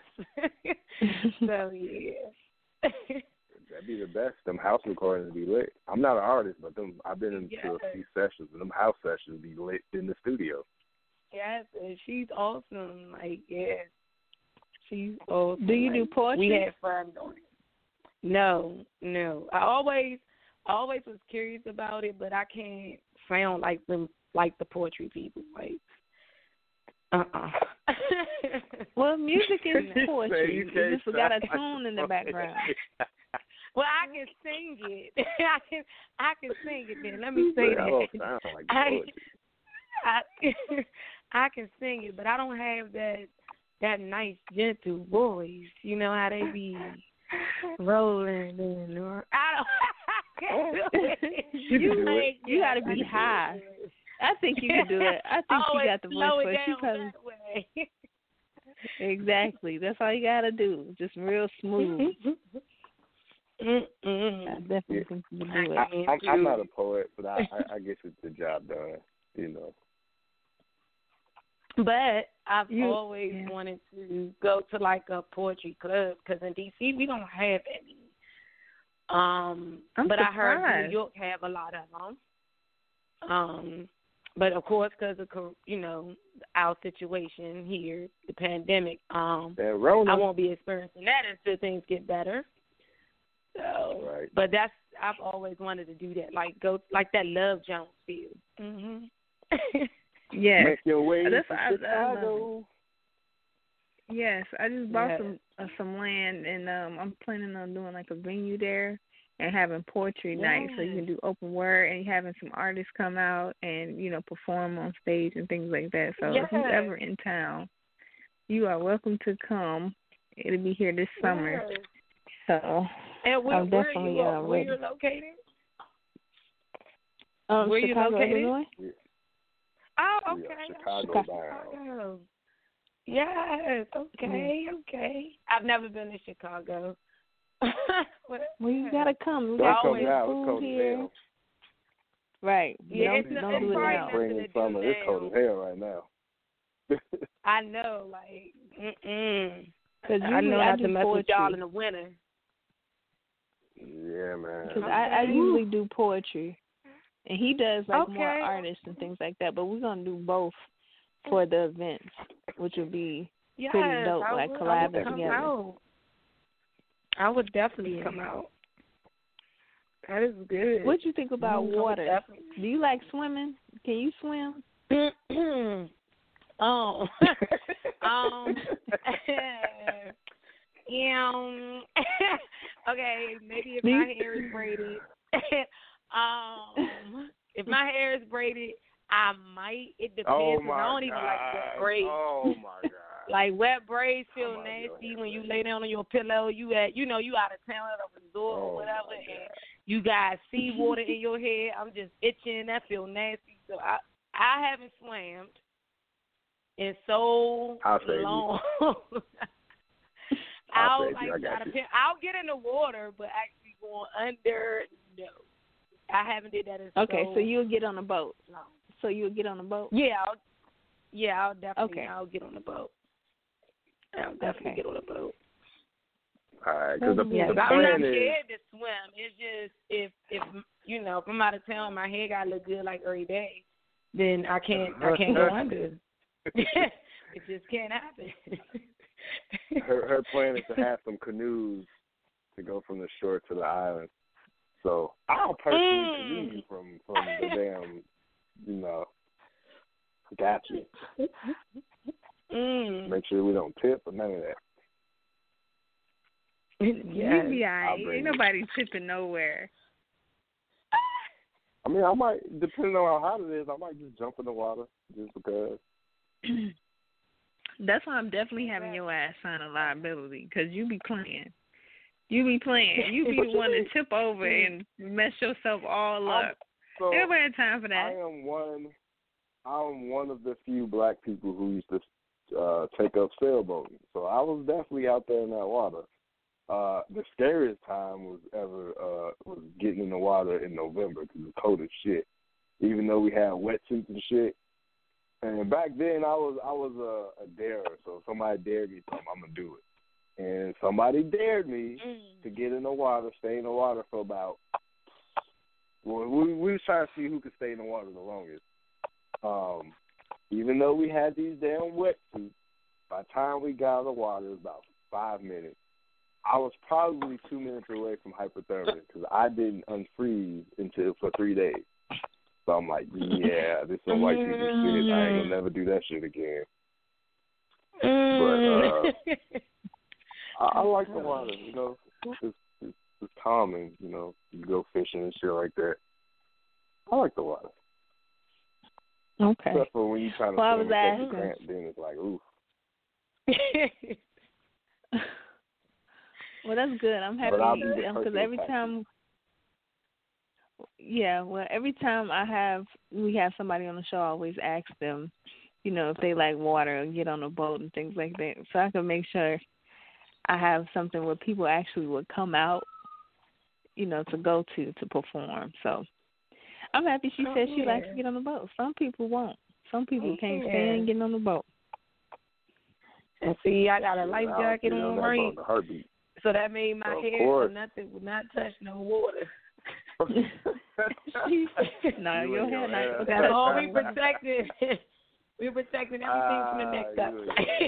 S6: So, yeah.
S3: That'd be the best. Them house recordings be lit. I'm not an artist, but I've been into a few sessions, and them house sessions be lit in the studio.
S6: Yes, and she's awesome. Like, yeah, she's awesome.
S8: Do you do poetry?
S6: We had fun doing it. No. I always was curious about it, but I can't sound like the poetry people. Like,
S8: Well, music is poetry.
S3: You
S8: You just got a tune in the background.
S6: Well, I can sing it. I can sing it. Then let me say
S3: That
S6: that.
S3: don't sound like poetry.
S6: I can sing it, but I don't have that nice gentle voice. You know how they be rolling and I can't do it.
S8: You got to be high. I think you can do it. I think you got the voice for it. She probably exactly. That's all you got to do. Just real smooth. I definitely think you can do it.
S3: I'm not a poet, but I get the job done.
S6: But I've always wanted to go to like a poetry club because in D.C. we don't have any. But I heard New York have a lot of them. But of course, because of our situation here, the pandemic, I won't be experiencing that until things get better. So,
S3: right.
S6: But I've always wanted to do that, like go like that Love Jones feel. Mhm.
S8: Yes.
S3: Make your way to
S8: Chicago. Yes, I just bought some land, and I'm planning on doing like a venue there and having poetry night, so you can do open word and having some artists come out and perform on stage and things like that. So if you're ever in town, you are welcome to come. It'll be here this summer. So I'm definitely
S6: where
S8: ready.
S6: you're located?
S8: Where
S6: you
S8: Chicago,
S6: located?
S8: Illinois?
S6: Oh, okay.
S3: Chicago.
S6: Yes. Okay. I've never been to Chicago.
S8: Well, you gotta come. We
S3: Don't
S8: got
S3: come
S8: some
S3: now.
S8: food
S3: It's cold
S8: here.
S3: as hell.
S8: Right.
S6: Yeah,
S8: don't do it now.
S3: Spring and summer. It's cold as hell right now.
S6: I know, like,
S8: Because
S6: I know not to mess
S8: poetry.
S6: with y'all in the winter.
S3: Yeah, man.
S8: Because I usually do poetry, and he does like more artists and things like that. But we're gonna do both for the events, which would be pretty dope, like collabing together.
S6: I would definitely come out. That is good.
S8: What you think about water? Do you like swimming? Can you swim?
S6: Okay, maybe if my hair is braided, if my hair is braided, I might. It depends.
S3: Oh
S6: I
S3: my
S6: don't even like wet braids.
S3: Oh my God.
S6: Like wet braids feel nasty when you lay down on your pillow. You out of town at a resort or whatever, and you got seawater in your hair. I'm just itching. That feel nasty. So I haven't swam in so long. I'll get in the water, but actually going under, no. I haven't did that in
S8: so you'll get on a boat.
S6: No.
S8: So you'll get on a boat?
S6: I'll definitely. Okay. I'll get on the boat. I'll definitely get on a boat.
S3: All right, because
S6: I'm not scared to swim. It's just if I'm out of town, my hair gotta look good like every day, then I can't go under. It just can't happen.
S3: her plan is to have some canoes to go from the shore to the island. So I'll personally canoe you from the damn, got you. Make sure we don't tip or none of that.
S8: You'll be all right. Ain't nobody tipping nowhere.
S3: I mean, I might, depending on how hot it is, I might just jump in the water just because.
S8: That's why I'm definitely having your ass sign a liability, because you be playing. You be the one to tip over and mess yourself all up.
S3: So
S8: Everybody had time for that.
S3: I am one of the few black people who used to take up sailboating. So I was definitely out there in that water. The scariest time was getting in the water in November because it was cold as shit. Even though we had wetsuits and shit. And back then I was a darer, so if somebody dared me something, I'm gonna do it. And somebody dared me to get in the water, stay in the water for about. Well, we was trying to see who could stay in the water the longest. Even though we had these damn wetsuits, by the time we got out of the water, it was about 5 minutes. I was probably 2 minutes away from hypothermia because I didn't unfreeze for 3 days. So I'm like, yeah, this is some white people shit. I ain't gonna never do that shit again. But I like the water, it's calming, you go fishing and shit like that. I like the water.
S8: Okay.
S3: Except for when you trying to swim and catch a cramp, then it's like, oof.
S8: Well, that's good. I'm happy because every time we have somebody on the show, I always ask them, if they like water or get on a boat and things like that, so I can make sure I have something where people actually would come out, to go to perform. So I'm happy she said she likes to get on the boat. Some people won't. Some people can't stand getting on the boat.
S6: And see, I got a life jacket on right. So that made my hair so nothing would not touch no water.
S8: No, your hair not.
S6: That's all we protected. We protected everything from the neck up.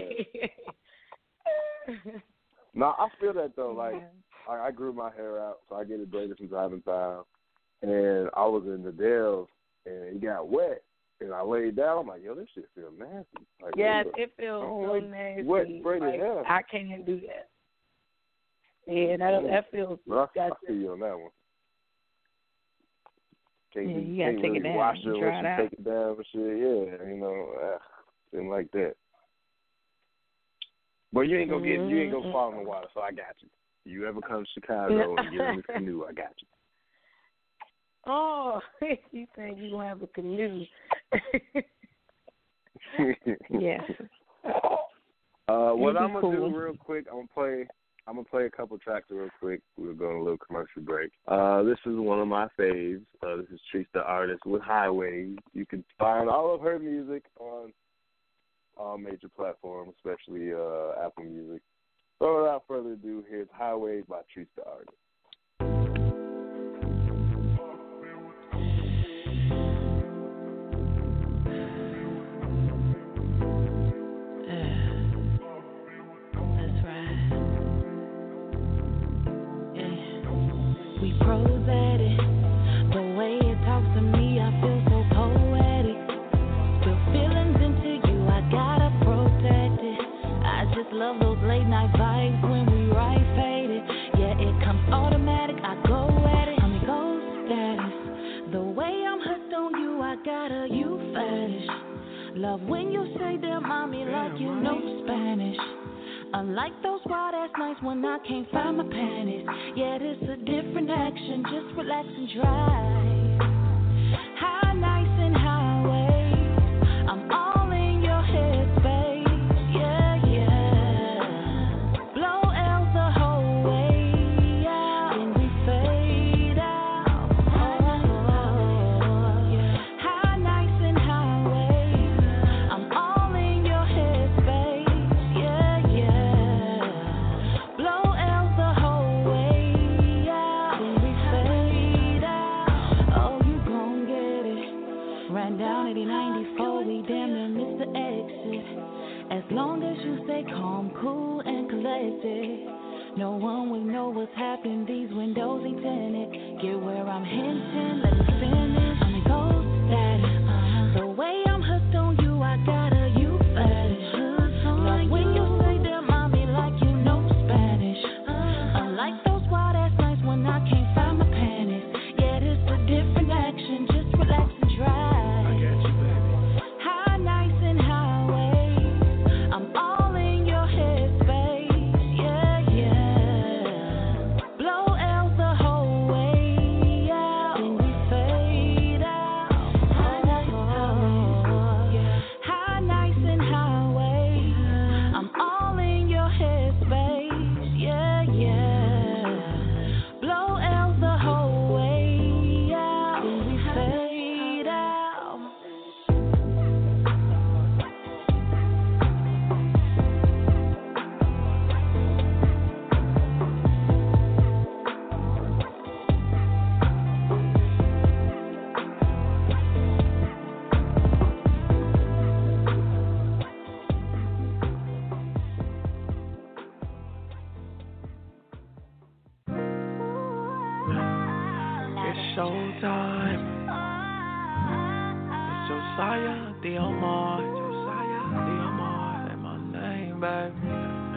S3: No, I feel that though. Like I grew my hair out, so I get it braided from time to time. And I was in the Dells, and it got wet, and I laid down. I'm like, yo, this shit feels nasty. Like,
S6: yes, it feels so nasty.
S3: Wet braided hair.
S6: I can't do that. Yeah, that feels.
S3: Well, I feel you on that one.
S8: You gotta take it down.
S3: Wash it,
S8: try it out.
S3: Take it down and shit. Yeah, didn't like that. But you ain't gonna fall in the water, so I got you. You ever come to Chicago and get in the canoe, I got you.
S6: Oh, you think you gonna have a canoe?
S8: Yes.
S3: What I'm gonna do real quick, I'm gonna play a couple tracks real quick. We're going a little commercial break. This is one of my faves. This is Treese the Artist with Highways. You can find all of her music on all major platforms, especially Apple Music. So without further ado, here's Highways by Treese the Artist.
S7: Pros at it. The way it talks to me, I feel so poetic. Feel feelings into you, I gotta protect it. I just love those late night vibes when we ride faded. Yeah, it comes automatic, I go at it. I'm a ghost status. The way I'm hooked on you, I got a you fetish. Love when you say that, mommy, like you know Spanish. Unlike those wild ass nights when I can't find my panties. Yeah, this a different action, just relax and drive. High nights and highways, I'm all in your headspace. Yeah, yeah. Blow L's the whole way out, then we fade out. High nights and highways, I'm all in your headspace. Yeah, yeah. Blow L's the whole way out, then we fade out. Oh, you gon' get it. Ran down 8094, we damn near missed the exit. As long as you stay calm, cool, and collected, no one will know what's happening. These windows ain't tinted. Get where I'm hinting, let me finish. I'm a ghost status. The way I'm hooked on you, I got a you fetish. Love when you say that, mommy, like you know Spanish. Unlike those wild ass nights when I can't find my panties. Yeah, this a different action, just relax and drive. High nights and highways, I'm all in your headspace. Yeah, yeah. Blow L's the whole way out, then we fade out. High nights and highways, I'm all in your headspace. Yeah, yeah. Blow L's the whole way out, then we fade out.
S2: It's showtime. It's Josiah Diomar. Josiah Diomar, say my name, baby.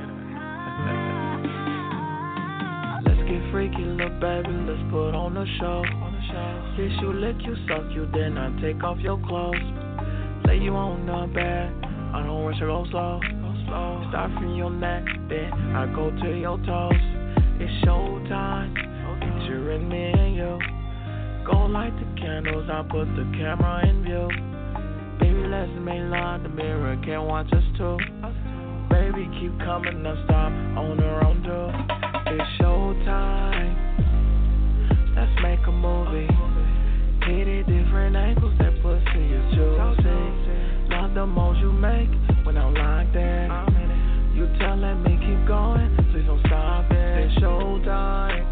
S2: Let's get freaky, little baby. Let's put on the show. Kiss you, lick you, suck you, then I take off your clothes. Say you on the bed, I don't rush or go slow. Start from your neck, then I go to your toes. It's showtime, it's you and me and you. Go light the candles, I put the camera in view. Baby, let's make love, the mirror can't watch us too. Baby, keep coming, now stop on her own too. It's showtime, let's make a movie. Hit it different angles, that pussy is juicy. Love the moves you make when I'm like that. You telling me keep going, please don't stop it. It's showtime,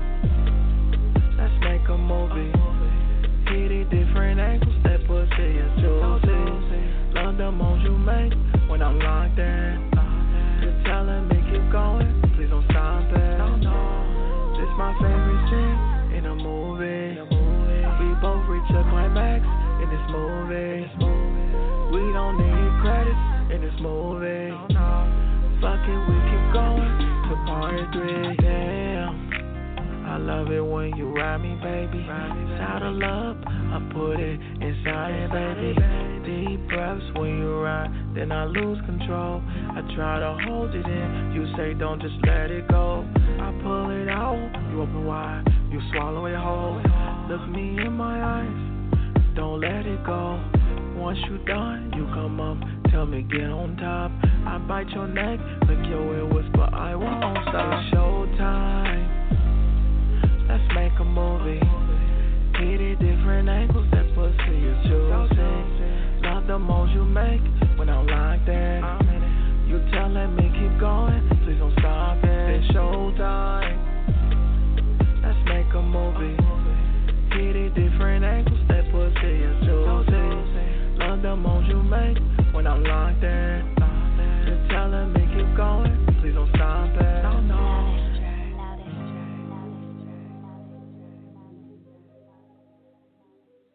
S2: let's make a movie. Hit it different angles, that pussy is juicy. Love the moves you make when I'm like that. You telling me keep going, please don't stop it. This my favorite scene in a movie. We both reach a climax in this movie. We don't need credits in this movie. Fuck it, we keep going to part 3. Yeah, I love it when you ride me, baby. Saddle up, I put it inside it, baby. Deep breaths when you ride, then I lose control. I try to hold it in, you say don't just let it go. I pull it out, you open wide, you swallow it whole. Look me in my eyes, don't let it go. Once you done, you come up, tell me get on top. I bite your neck, lick your ear, whisper I won't stop. It's showtime, let's make a movie. Hit it different angles, that pussy is juicy. Love the moves you make when I'm like that. You telling me keep going, please don't stop it. It's showtime, let's make a movie. Hit it different angles, that pussy is juicy. Love the moves you make when I'm like that. You telling me keep going, please don't stop it.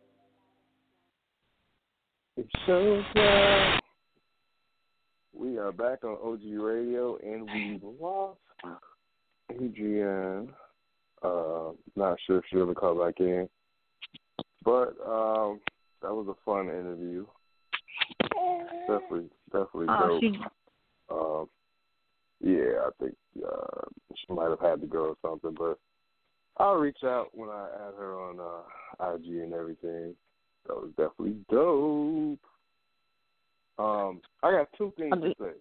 S3: It's showtime. We are back on OG Radio, and we lost Adrienne. Not sure if she'll ever call back in, but that was a fun interview. Definitely dope. Yeah, I think she might have had to go or something, but I'll reach out when I add her on IG and everything. That was definitely dope. I got two things to say.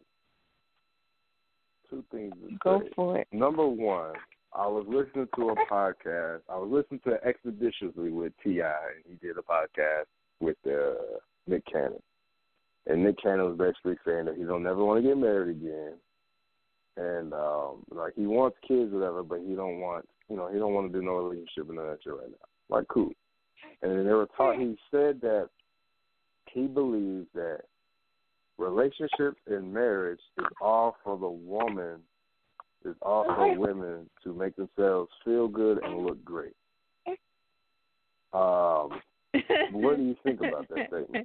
S8: Go for it.
S3: Number one, I was listening to a podcast. I was listening to Expeditiously with T.I. He did a podcast with Nick Cannon. And Nick Cannon was basically saying that he don't never want to get married again. And like he wants kids or whatever, but he don't want he don't want to do no relationship and none of that shit right now. Like cool. And they were he said that he believes that relationships and marriage is all for the woman, is all for women to make themselves feel good and look great. What do you think about that statement?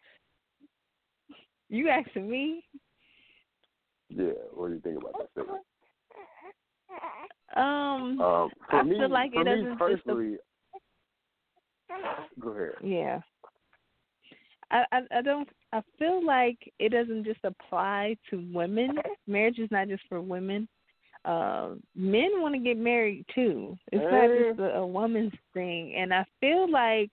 S8: You asking me?
S3: Yeah, what do you think about that statement?
S8: I feel like it doesn't
S3: personally. Go ahead.
S8: Yeah. I feel like it doesn't just apply to women. Marriage is not just for women. Men want to get married too. It's not just a woman's thing. And I feel like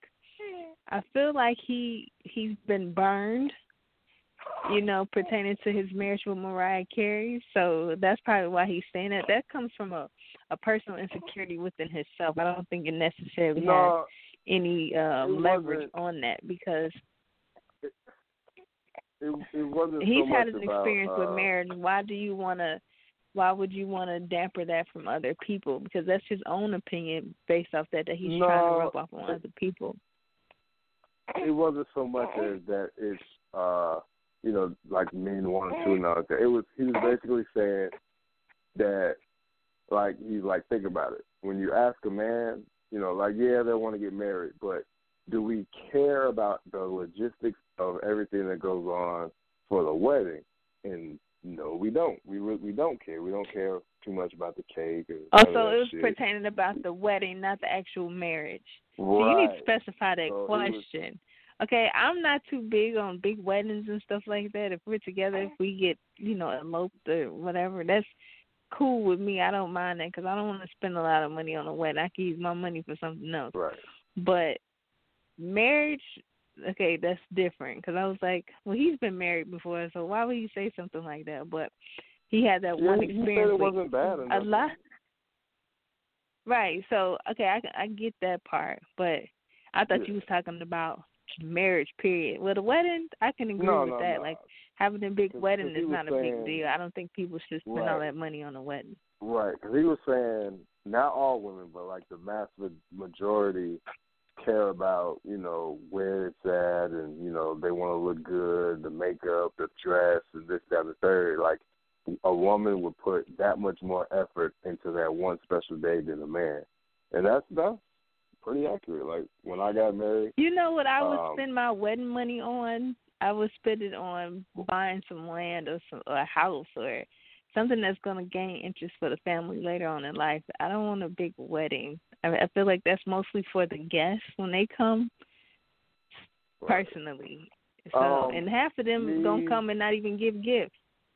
S8: he's been burned, pertaining to his marriage with Mariah Carey. So that's probably why he's saying that. That comes from a personal insecurity within himself. I don't think it necessarily has any leverage on that because
S3: it wasn't.
S8: He's
S3: so
S8: had
S3: much
S8: an
S3: about,
S8: experience with marriage. Why would you want to damper that from other people? Because that's his own opinion based off that he's trying to rub off on other people.
S3: It wasn't so much as that it's like men want to and all that. He was basically saying that he's like, think about it. When you ask a man, they want to get married, but do we care about the logistics of everything that goes on for the wedding? And no, we don't. We don't care. We don't care too much about the cake. So
S8: it was pertaining about the wedding, not the actual marriage.
S3: Right.
S8: So you need to specify that question. Okay, I'm not too big on big weddings and stuff like that. If we're together, if we get, eloped or whatever, that's cool with me. I don't mind that because I don't want to spend a lot of money on a wedding. I can use my money for something else.
S3: Right.
S8: But marriage, okay, that's different because I was like, well, he's been married before, so why would he say something like that? But he had that one experience.
S3: He said it wasn't bad enough.
S8: A lot. Right. So, okay, I get that part, but I thought you was talking about marriage, period. Well, the wedding, I can agree with that. No. Like, having a big wedding is not a big deal. I don't think people should spend all that money on a wedding.
S3: Right, because he was saying not all women, but like the mass majority care about, where it's at and, they want to look good, the makeup, the dress, and this, that, and the third. Like, a woman would put that much more effort into that one special day than a man. And that's pretty accurate. Like, when I got married.
S8: You know what I would spend my wedding money on? I would spend it on buying some land or a house or something that's going to gain interest for the family later on in life. I don't want a big wedding. I feel like that's mostly for the guests when they come, personally. So, and half of them going to come and not even give gifts.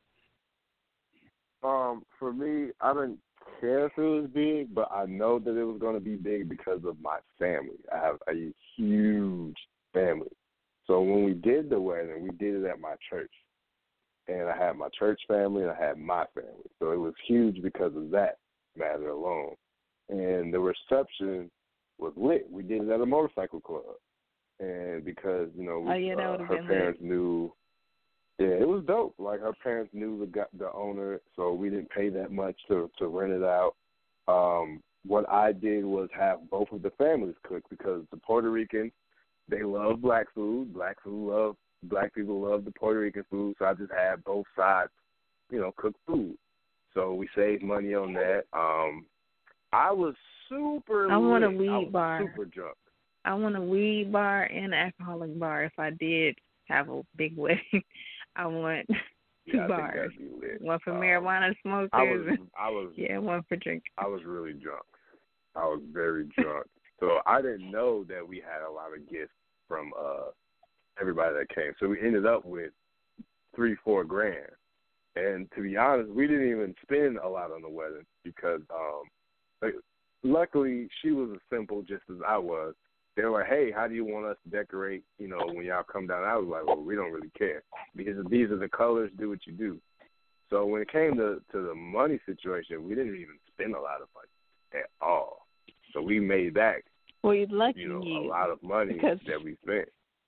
S3: For me, I didn't care if it was big, but I know that it was going to be big because of my family. I have a huge family. So when we did the wedding, we did it at my church. And I had my church family and I had my family. So it was huge because of that matter alone. And the reception was lit. We did it at a motorcycle club. And because, her parents knew, it was dope. Like, her parents knew the owner, so we didn't pay that much to rent it out. What I did was have both of the families cook because the Puerto Ricans, they love black food. Black people love the Puerto Rican food, so I just had both sides, cook food. So we saved money on that. I was super
S8: I want a
S3: lit.
S8: weed bar.
S3: Super drunk.
S8: I want a weed bar and an alcoholic bar if I did have a big wedding. I want Two
S3: I
S8: bars.
S3: think that'd be lit.
S8: One for marijuana smokers.
S3: I was
S8: yeah, one for drinking.
S3: I was really drunk. I was very drunk. So I didn't know that we had a lot of gifts from everybody that came. So we ended up with $3-4 grand. And to be honest, we didn't even spend a lot on the wedding because luckily she was as simple just as I was. They were like, hey, how do you want us to decorate, when y'all come down? I was like, well, we don't really care because these are the colors, do what you do. So when it came to the money situation, we didn't even spend a lot of money at all. So we made back,
S4: well, you're lucky
S3: a lot of money that we spent.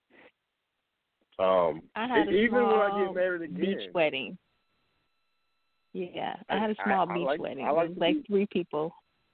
S4: I had a
S3: even
S4: small
S3: when I get married again,
S4: beach wedding. Yeah, I had a small beach wedding. It was like 3 people.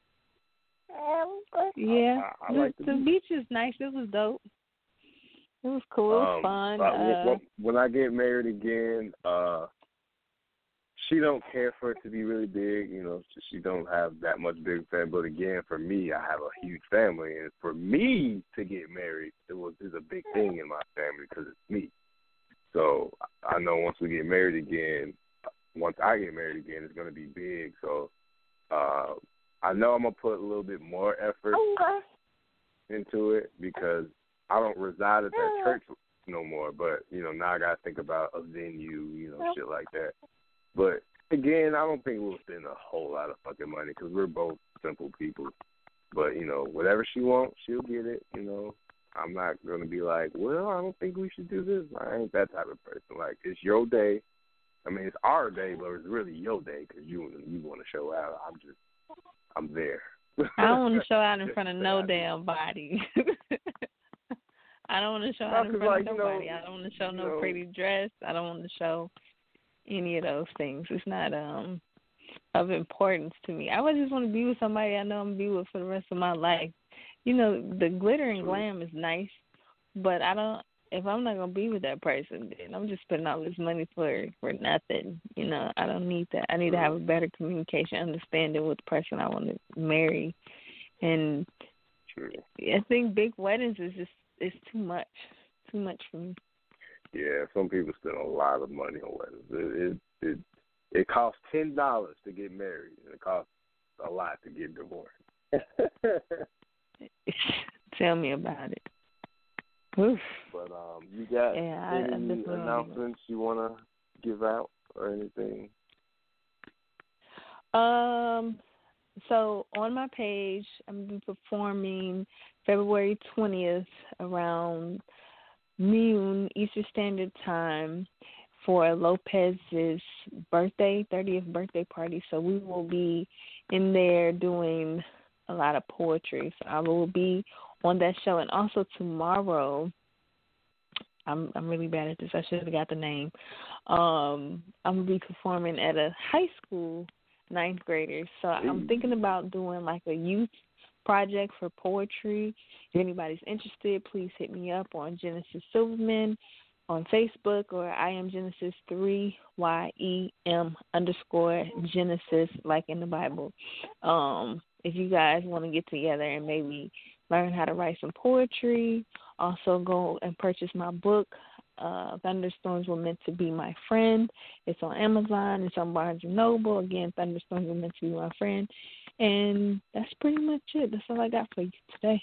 S4: Yeah,
S3: I like
S4: the beach is nice. It was dope. It was cool. It was fun.
S3: When I get married again, she don't care for it to be really big. She don't have that much big family. But again, for me, I have a huge family, and for me to get married, is a big thing in my family because it's me. So I know once I get married again, it's going to be big. So I know I'm going to put a little bit more effort into it because I don't reside at that church no more. But, now I got to think about a venue, shit like that. But, again, I don't think we'll spend a whole lot of fucking money because we're both simple people. But, whatever she wants, she'll get it, I'm not going to be like, well, I don't think we should do this. I ain't that type of person. Like, it's your day. I mean, it's our day, but it's really your day because you want to show out. I'm there.
S4: I don't want to show out in front of no damn body. I don't want to show out in front of nobody. I don't want to show no pretty dress. I don't want to show any of those things. It's not of importance to me. I would just want to be with somebody I know I'm going to be with for the rest of my life. The glitter and glam is nice, but if I'm not going to be with that person, then I'm just spending all this money for nothing. I don't need that. I need to have a better communication, understanding with the person I want to marry. And I think big weddings is too much. Too much for me.
S3: Yeah, some people spend a lot of money on weddings. It costs $10 to get married, and it costs a lot to get divorced.
S4: Tell me about it. Oof.
S3: But you got any announcements you want to give out or anything?
S4: So on my page, I'm going to be performing February 20th around noon Eastern Standard Time for Lopez's 30th birthday party. So we will be in there doing a lot of poetry. So I will be on that show. And also tomorrow, I'm really bad at this. I should have got the name. I'm going to be performing at a high school, 9th graders. So I'm thinking about doing like a youth project for poetry. If anybody's interested, please hit me up on Genesis Silverman on Facebook, or I am Genesis 3 YEM_Genesis, like in the Bible. If you guys want to get together and maybe learn how to write some poetry, also go and purchase my book, Thunderstorms Were Meant to Be My Friend. It's on Amazon. It's on Barnes & Noble. Again, Thunderstorms Were Meant to Be My Friend. And that's pretty much it. That's all I got for you today.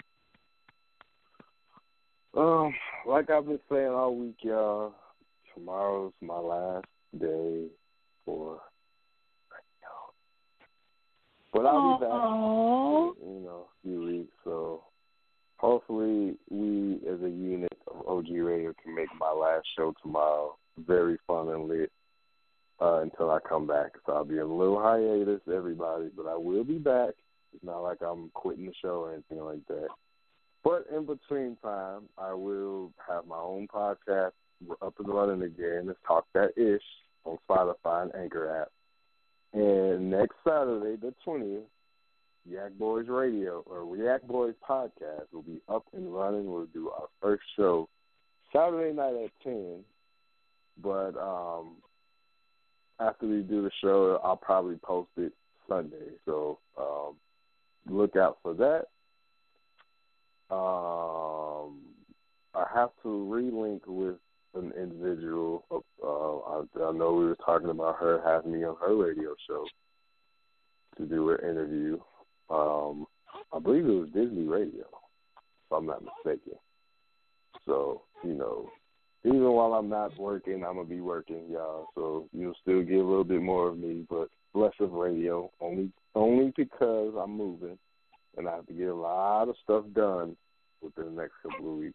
S3: Like I've been saying all week, y'all, tomorrow's my last day for radio. But I'll be back in, a few weeks. So hopefully we as a unit of OG Radio can make my last show tomorrow very fun and lit until I come back. So I'll be a little hiatus, everybody, but I will be back. It's not like I'm quitting the show or anything like that. But in between time, I will have my own podcast up and running again. It's Talk That Ish on Spotify and Anchor app. And next Saturday, the 20th, Yak Boys Radio or Yak Boys Podcast will be up and running. We'll do our first show Saturday night at 10. But after we do the show, I'll probably post it Sunday. So look out for that. I have to relink with an individual. I know we were talking about her having me on her radio show to do an interview. I believe it was Disney Radio, if I'm not mistaken. So, you know, even while I'm not working, I'm going to be working, y'all. So you'll still get a little bit more of me, but less of radio, only because I'm moving and I have to get a lot of stuff done within the next couple of weeks.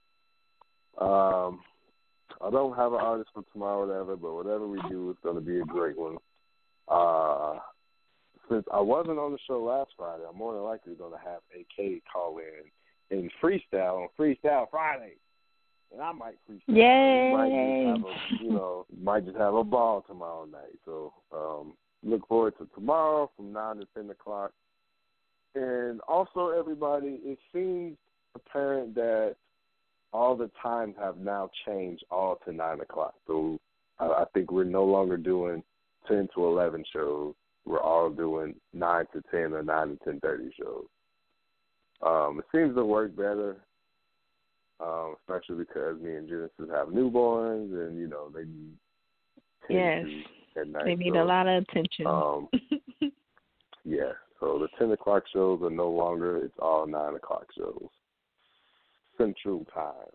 S3: I don't have an artist for tomorrow or whatever, but whatever we do, it's going to be a great one. Since I wasn't on the show last Friday, I'm more than likely going to have AK call in freestyle on Freestyle Friday. And I might freestyle.
S8: Yay!
S3: Might just have a ball tomorrow night. So look forward to tomorrow from 9 to 10 o'clock. And also, everybody, it seems apparent that all the times have now changed all to 9 o'clock. So I think we're no longer doing 10 to 11 shows. We're all doing 9 to 10 or 9 to 10:30 shows. It seems to work better, especially because me and Genesis have newborns, and you know they need attention at night.
S8: They need a lot of attention.
S3: Yeah, so the 10 o'clock shows are no longer. It's all 9 o'clock shows, Central Time.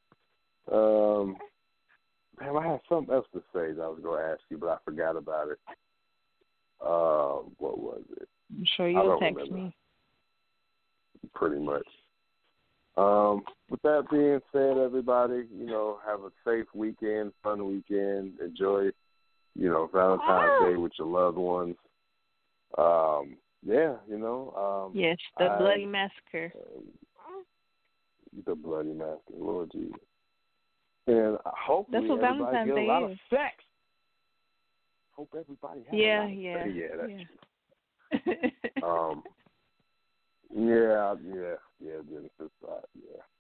S3: Damn, I had something else to say that I was going to ask you, but I forgot about it. What was it?
S8: I'm sure you'll text
S3: remember.
S8: me.
S3: Pretty much. With that being said, everybody, you know, have a safe weekend, fun weekend. Enjoy, you know, Valentine's Day with your loved ones.
S8: Yes, the Bloody Massacre.
S3: The Bloody Massacre, Lord Jesus. And hopefully
S8: that's what
S3: everybody
S8: Valentine's
S3: get
S8: Day
S3: a lot
S8: is.
S3: of sex. Hope everybody has a lot of sex. Yeah, that's true. Genesis side,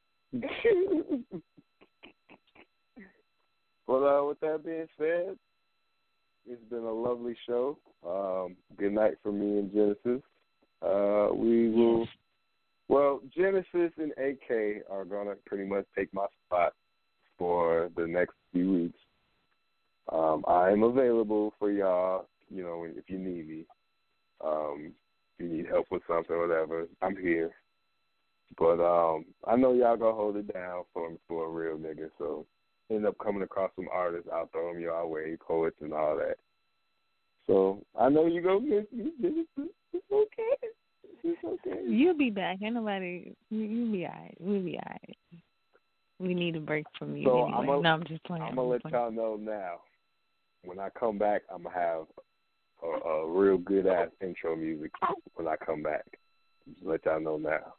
S3: But with that being said, it's been a lovely show. Good night from me and Genesis. We will. Well, Genesis and AK are gonna pretty much take my spot for the next few weeks. I am available for y'all. You know, if you need me. If you need help with something or whatever, I'm here. But I know y'all gonna hold it down for a real nigga. So end up coming across some artists, I'll throw them your way, poets and all that. So I know you gonna miss me. It's okay. It's okay.
S8: You'll be back. Ain't nobody. You'll be all right. We'll be all right. We need a break from you
S3: so
S8: anyway. I'm just playing.
S3: I'm gonna let y'all know now. When I come back, I'm gonna have a real good ass intro music when I come back. Just let y'all know now.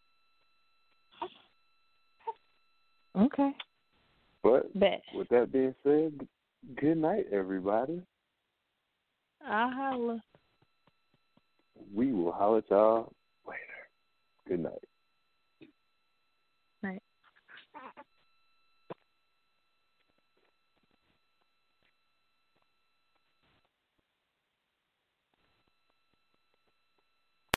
S8: Okay.
S3: But
S8: Bet.
S3: with that being said, good night, everybody.
S8: I'll holla.
S3: We will holler at y'all